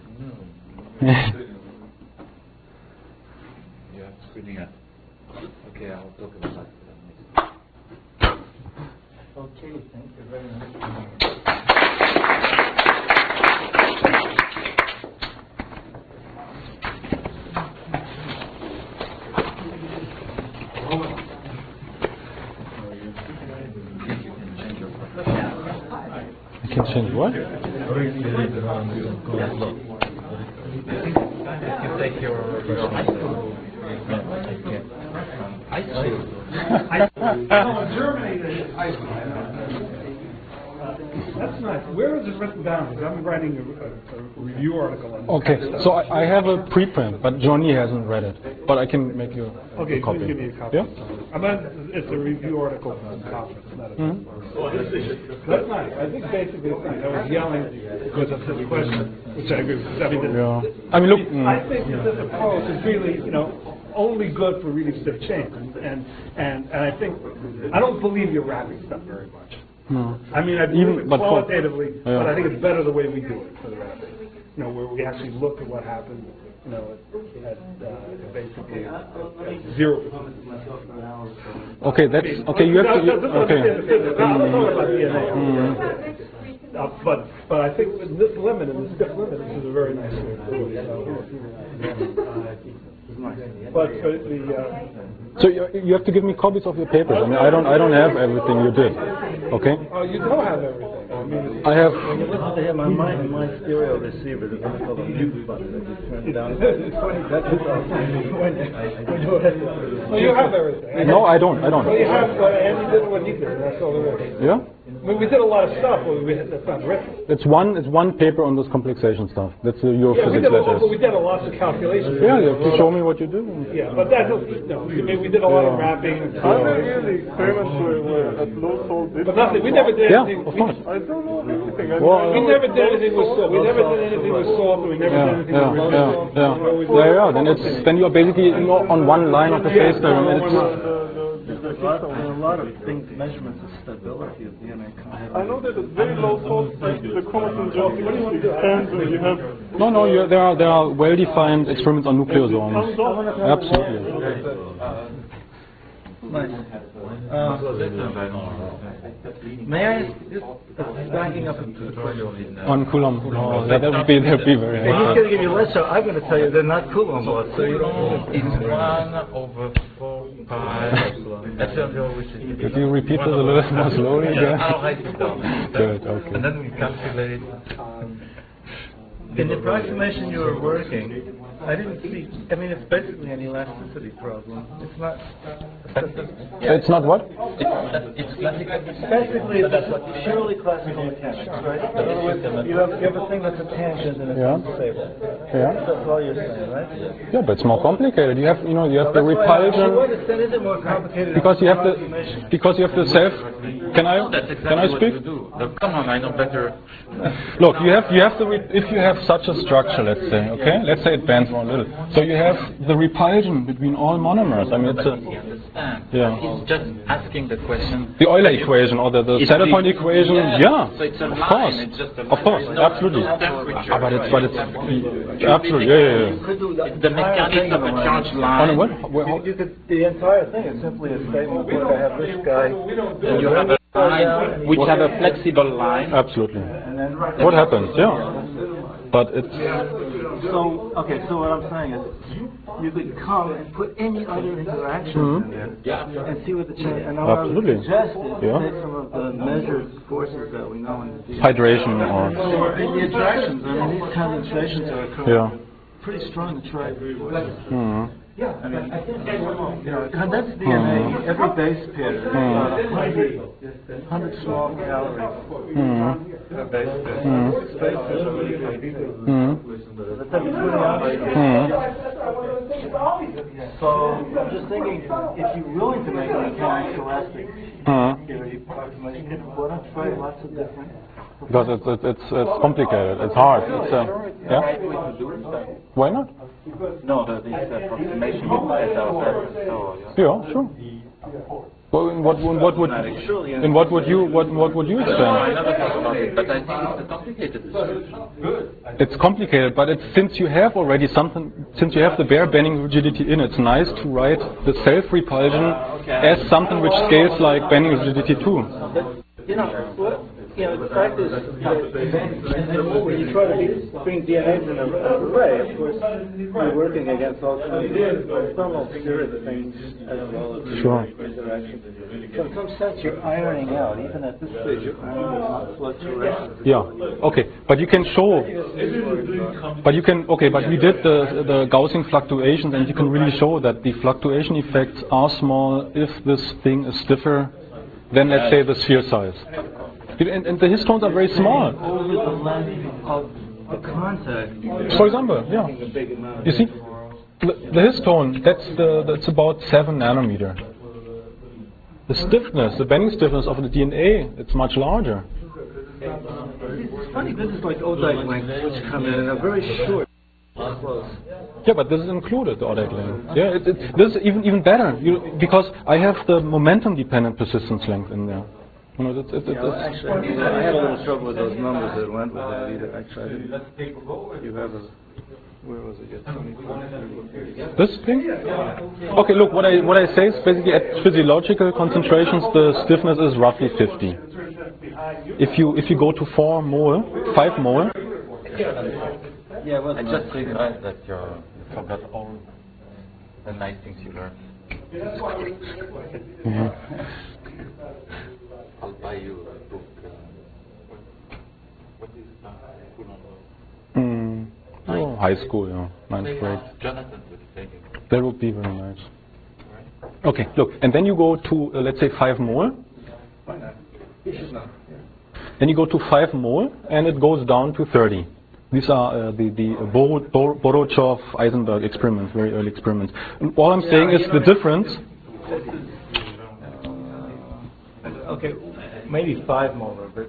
Yeah, screening up. Okay, I'll talk about that. Okay, thank you very much. You can change what? You take your ice cream. Germany, ice cream. That's nice. Where is it written down? Because I'm writing a review article on this. Okay, so I have a preprint, but Johnny hasn't read it. But I can make you a copy. Please give me a copy. Yeah? It's a review article from the conference, not a That's nice. I think basically it's nice. I was yelling because of this question, which I agree with. I mean, I mean, look. I think that this approach is really, only good for really stiff chains, and I think I don't believe you're wrapping stuff very much. No. I mean, I believe it qualitatively, but I think it's better the way we do it for the wrapping. Where we actually look at what happened, at basically at 0%. Okay, that's okay. You have to. Okay. I don't know about DNA. But I think with this limit and this stiff limit, this is a very nice way to do it. So you have to give me copies of your papers. I mean, I don't have everything you did. Okay. Oh, you don't have everything. I have. My stereo receiver is on the mute button that you turn down. So you have everything. No, I don't. Well, you have Andy did what he did. That's all there is. Yeah. We did a lot of stuff, but that's not written. It's one paper on this complexation stuff. That's your physics letters. We did a lot of calculations. Yeah, you have to show me what you do. Yeah, but that's we did a lot of wrapping. Really experiments were at low salt distance. But nothing. We never did anything. Of course. I don't know anything. We never did anything with salt. We never did anything with salt. We never did anything with salt. Then you are basically on one line of the phase diagram. There are a lot of things, measurements of stability of DNA compounds. I know that at very low salt, the chromatin just expands and you have... No, there are well-defined experiments on nucleosomes. Absolutely. May I just backing up into the question on Coulomb? No, that would be very hard. He's going to give you less, so I'm going to tell you they're not Coulomb laws. So you don't. It's 1/4 pi epsilon, which is. Could you repeat this a little more slowly? I'll write it down. Good. Okay. And then we calculate. In the approximation you were working, I didn't see. I mean, it's basically an elasticity problem. It's not. It's not what? It's classical. Basically, it's purely classical mechanics, right? In other words, you have a thing that's a tangent and it's unstable. Yeah. That's all you're saying, right? Yeah, but it's more complicated. You have, you have the repulsion. What is it more complicated? Because you have the self. Can I speak? Come on, I know better. Look, if you have such a structure, let's say, okay, let's say it bends one little. So you have the repulsion between all monomers. I mean, it's a. Yeah. He's just asking the question. The Euler equation or the saddle point equation. Yeah. So it's a of line. course. It's just a line. Of course, absolutely. But it's absolutely. Yeah. It's the mechanics of a charged line. You could. The entire thing is simply a statement. Look, I have this guy. And you have a line which have a flexible line. Absolutely. What happens? Yeah. But it's. So what I'm saying is, you could come and put any other interactions in there and see what the change. And what I would suggest is take some of the measured forces that we know in the hydration or in the interactions. I mean, these condensations are occurring pretty strong attractive forces. I mean, condensed DNA, every base pair, 100 small calories per base pair. 6 base pairs are really big. So I'm just thinking, if you're willing to make a mechanics elastic theory approximation, you can try lots of different. Because it's complicated. It's hard. Why not? No, this approximation as our Yeah, sure. Well, in what would you explain? I never thought about it, but I think it's a complicated description. It's complicated, but since you have already something, since you have the bare bending rigidity in, it's nice to write the self-repulsion as something which scales like bending rigidity too. The fact is, when you try to bring DNAs in an array, of course, you're working against all kinds of thermal spirit things as well as interactions. So in some sense, you're ironing out, even at this stage, you're ironing out fluctuations. Yeah. Okay. But you can show. But we did the Gaussian fluctuations, and you can really show that the fluctuation effects are small if this thing is stiffer than, let's say, the sphere size. And the histones are very small. Over the length of the contact. For example, you see, the histone, that's about 7 nanometer. The stiffness, the bending stiffness of the DNA, it's much larger. It's funny, this is like Odite lengths which come in and are very short. Yeah, but this is included, the Odite length. Yeah, this is even better because I have the momentum-dependent persistence length in there. Actually, I had a little trouble with those numbers that went with that either. Actually, you have a. Where was it? 24. This thing? Okay, look, what I say is basically at physiological concentrations, the stiffness is roughly 50. If you go to 4 mole, 5 mole. Yeah, well, I just realized that you forgot all the nice things you learned. I'll buy you a book. What is high school, 9th grade. Jonathan would take it. That would be very nice. Okay, look, and then you go to, let's say, 5 mole. Then you go to 5 mole, and it goes down to 30. These are the Borochov-Eisenberg experiments, very early experiments. And all I'm saying is the difference. Okay, maybe 5 molar, but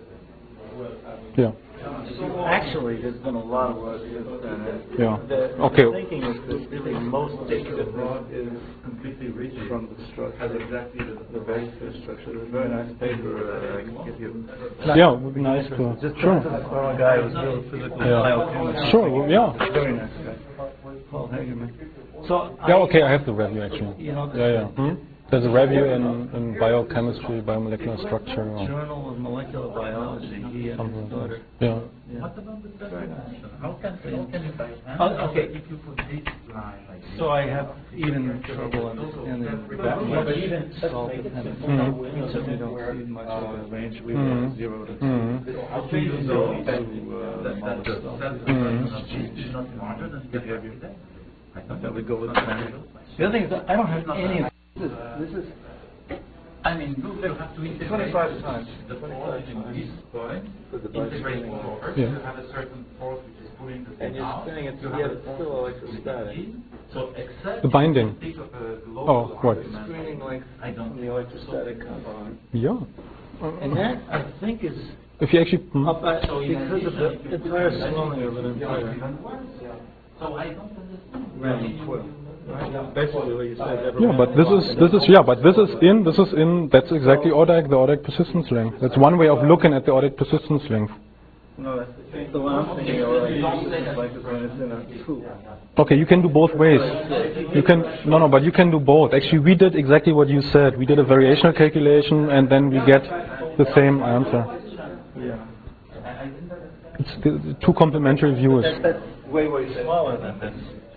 actually there's been a lot of work since then. The thinking is that really most of the rod is completely rigid from the structure. Has exactly the base structure. There's a very nice paper I can give you. Yeah, it would be nice to. Just from a guy who's real physical biochemist. Sure, Very nice guy. Paul Hagerman. So I have the review actually. There's a review in biochemistry, biomolecular structure. Journal of Molecular Biology. He and his daughter. What about the separation? How can you if you put this line like this? So I have even trouble understanding that much salt dependence. We certainly don't see much of a range. We have 0 to 2. How can you know that the cell is not larger than the I thought that would go with the variable. The other thing is that I don't have any of this is I mean, you have to integrate 25 times the force in this point, integrate force, you have a certain force which is pulling the thing and you're out. spinning it, yeah, it's still electrostatic. So except the binding. Oh, right. Screening length from the electrostatic component. Yeah. And that, I think, is if you actually up at, because of the entire swelling of an entire. So I don't understand. Random twirl. Right? Basically, what you said. yeah, but this is in. That's exactly ODAC, the ODAC persistence length. That's one way of looking at the ODAC persistence length. No, that's the one I'm thinking of. Like when it's in a tube. Okay, you can do both ways. You can but you can do both. Actually, we did exactly what you said. We did a variational calculation, and then we get the same answer. Yeah. It's the two complementary views. That's way smaller than this.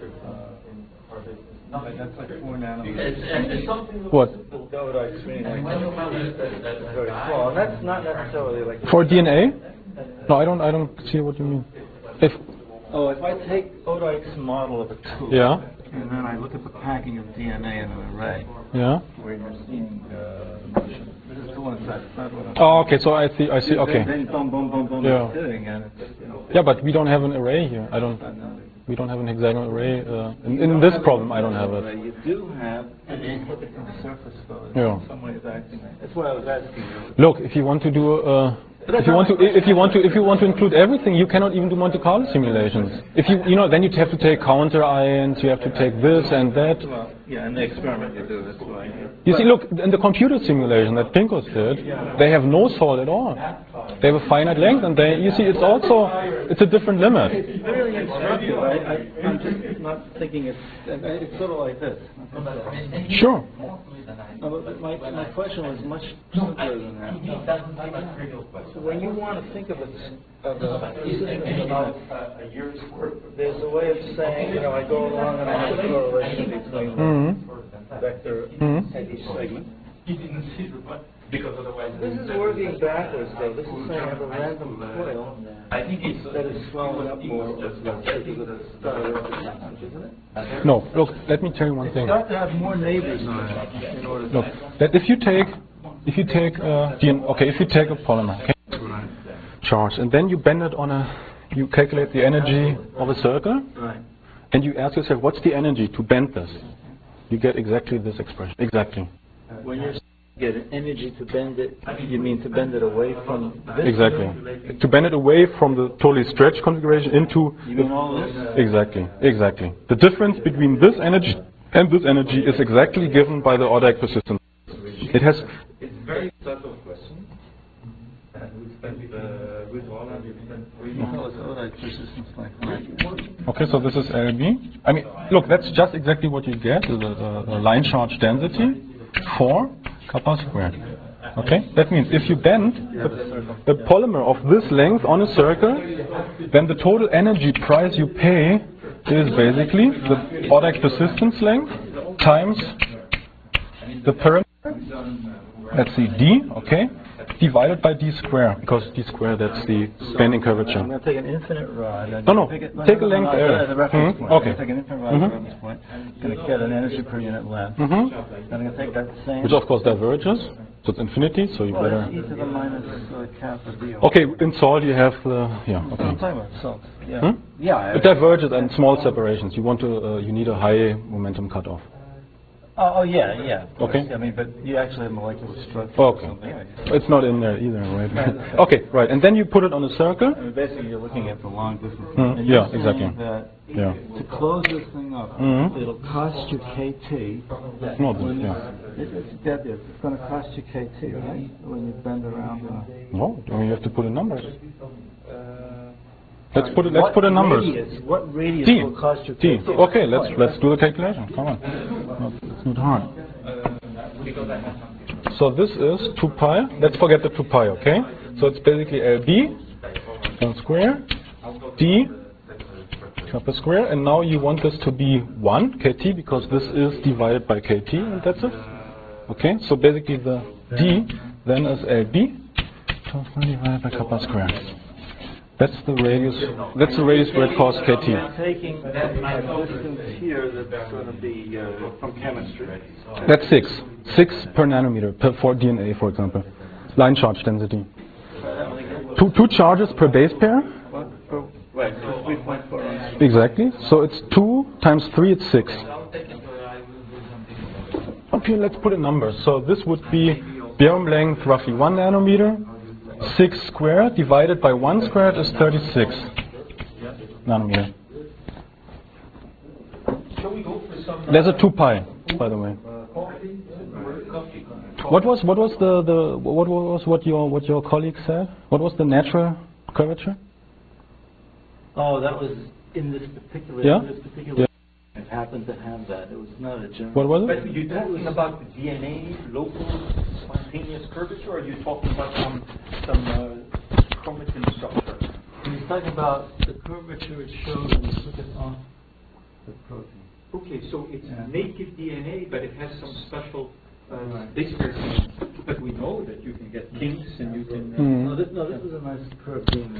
That's like 4 nanometers. What? Dodite screening that's very small. And that's not necessarily like for DNA? No, I don't see what you mean. If I take Odike's model of a tube, and then I look at the packing of DNA in an array, where you're seeing motion. This is the one side. It's not what I'm oh, okay. So I see. Okay. Then boom, boom, boom, boom. Yeah. It's hitting, and it's, yeah, but we don't have an array here. We don't have an hexagonal array. In this problem, I don't have it. You do have a surface though. Yeah. In some ways acting. That's what I was asking you. Look, if you want to do if you want to include everything, you cannot even do Monte Carlo simulations. If then you have to take counter ions, you have to take this and that. Well, yeah, in the experiment you do. That's why. You see, look, in the computer simulation that Pinkos did, they have no salt at all. They have a finite length, and you see, it's a different limit. It's very instructive. I'm just not thinking it's sort of like this. Sure. No, but my question was much simpler than that. When you want to think of a system about a year's work, there's a way of saying, I go along and I have a correlation between the vector and each segment. Because otherwise this is working backwards, though. This is saying I have a random coil that is swelling up more with the dielectric, isn't it? No, look, let me tell you one thing. You have to have more neighbors on it in order to... Look, that if you take a polymer, charge, and then you bend it you calculate the energy of a circle, and you ask yourself, what's the energy to bend this? You get exactly this expression. Exactly. When you get an energy to bend it, you mean to bend it away from this? Exactly. To bend it away from the totally stretched configuration into... You mean all this? Exactly. The difference between this energy and this energy is exactly given by the ODAC persistence. It has... It's a very subtle question. We spent with Roland, we spent 3 months. ODAC persistence like okay, so this is LB. I mean, look, that's just exactly what you get, the line charge density for kappa squared. Okay, that means if you bend the polymer of this length on a circle, then the total energy price you pay is basically the ODAC persistence length times the parameter, let's see, d, okay, divided by d square, because d square, that's the bending curvature. I'm going to take an infinite rod. Take a length as a reference point. Okay. Take an infinite rod as a reference point. I'm going to get an energy per unit length. Then I'm going to take that same... Which of course diverges, so it's infinity, so you better... e to the minus kappa d. Okay, in salt you have the... okay. I'm talking about salt. Yeah. It diverges and small separations. You need a high momentum cutoff. Yeah. Okay. I mean, but you actually have molecular structure. Okay. It's not in there either, right? Okay, right. And then you put it on a circle. I mean, basically, you're looking at the long distance. Yeah, exactly. To close this thing up, it'll cost you KT. It's going to cost you KT, right? When you bend around. No, I mean, you have to put in numbers. Let's put in numbers. What radius T. will cost you T. KT? Okay, let's do the calculation. Come on. It's not hard. So this is 2 pi. Let's forget the 2 pi, okay? So it's basically LB, 1 square, D, kappa square, and now you want this to be 1, KT, because this is divided by KT, and that's it. Okay, so basically the D then is LB, divided by kappa square. That's the radius. That's the radius where it causes KT. Taking that distance here, that's going to be from chemistry. That's 6 per nanometer for DNA, for example. Line charge density. Two charges per base pair. Right, so 3.4. Exactly. So it's 2 times 3. It's 6. Okay, let's put a number. So this would be barium length roughly 1 nanometer. 6 squared divided by 1 squared is 36 nanometer. There's a 2 pi, by the way. What was what your colleague said? What was the natural curvature? Oh, that was in this particular. Yeah. It happened to have that. It was not a general. What was it? But you're talking about the DNA local spontaneous curvature, or are you talking about some chromatin structure? He's talking about the curvature it shows when you put it on the protein. Okay, so it's naked DNA, but it has some special dispersion. But we know that you can get kinks and you can. No, this is a nice curved DNA.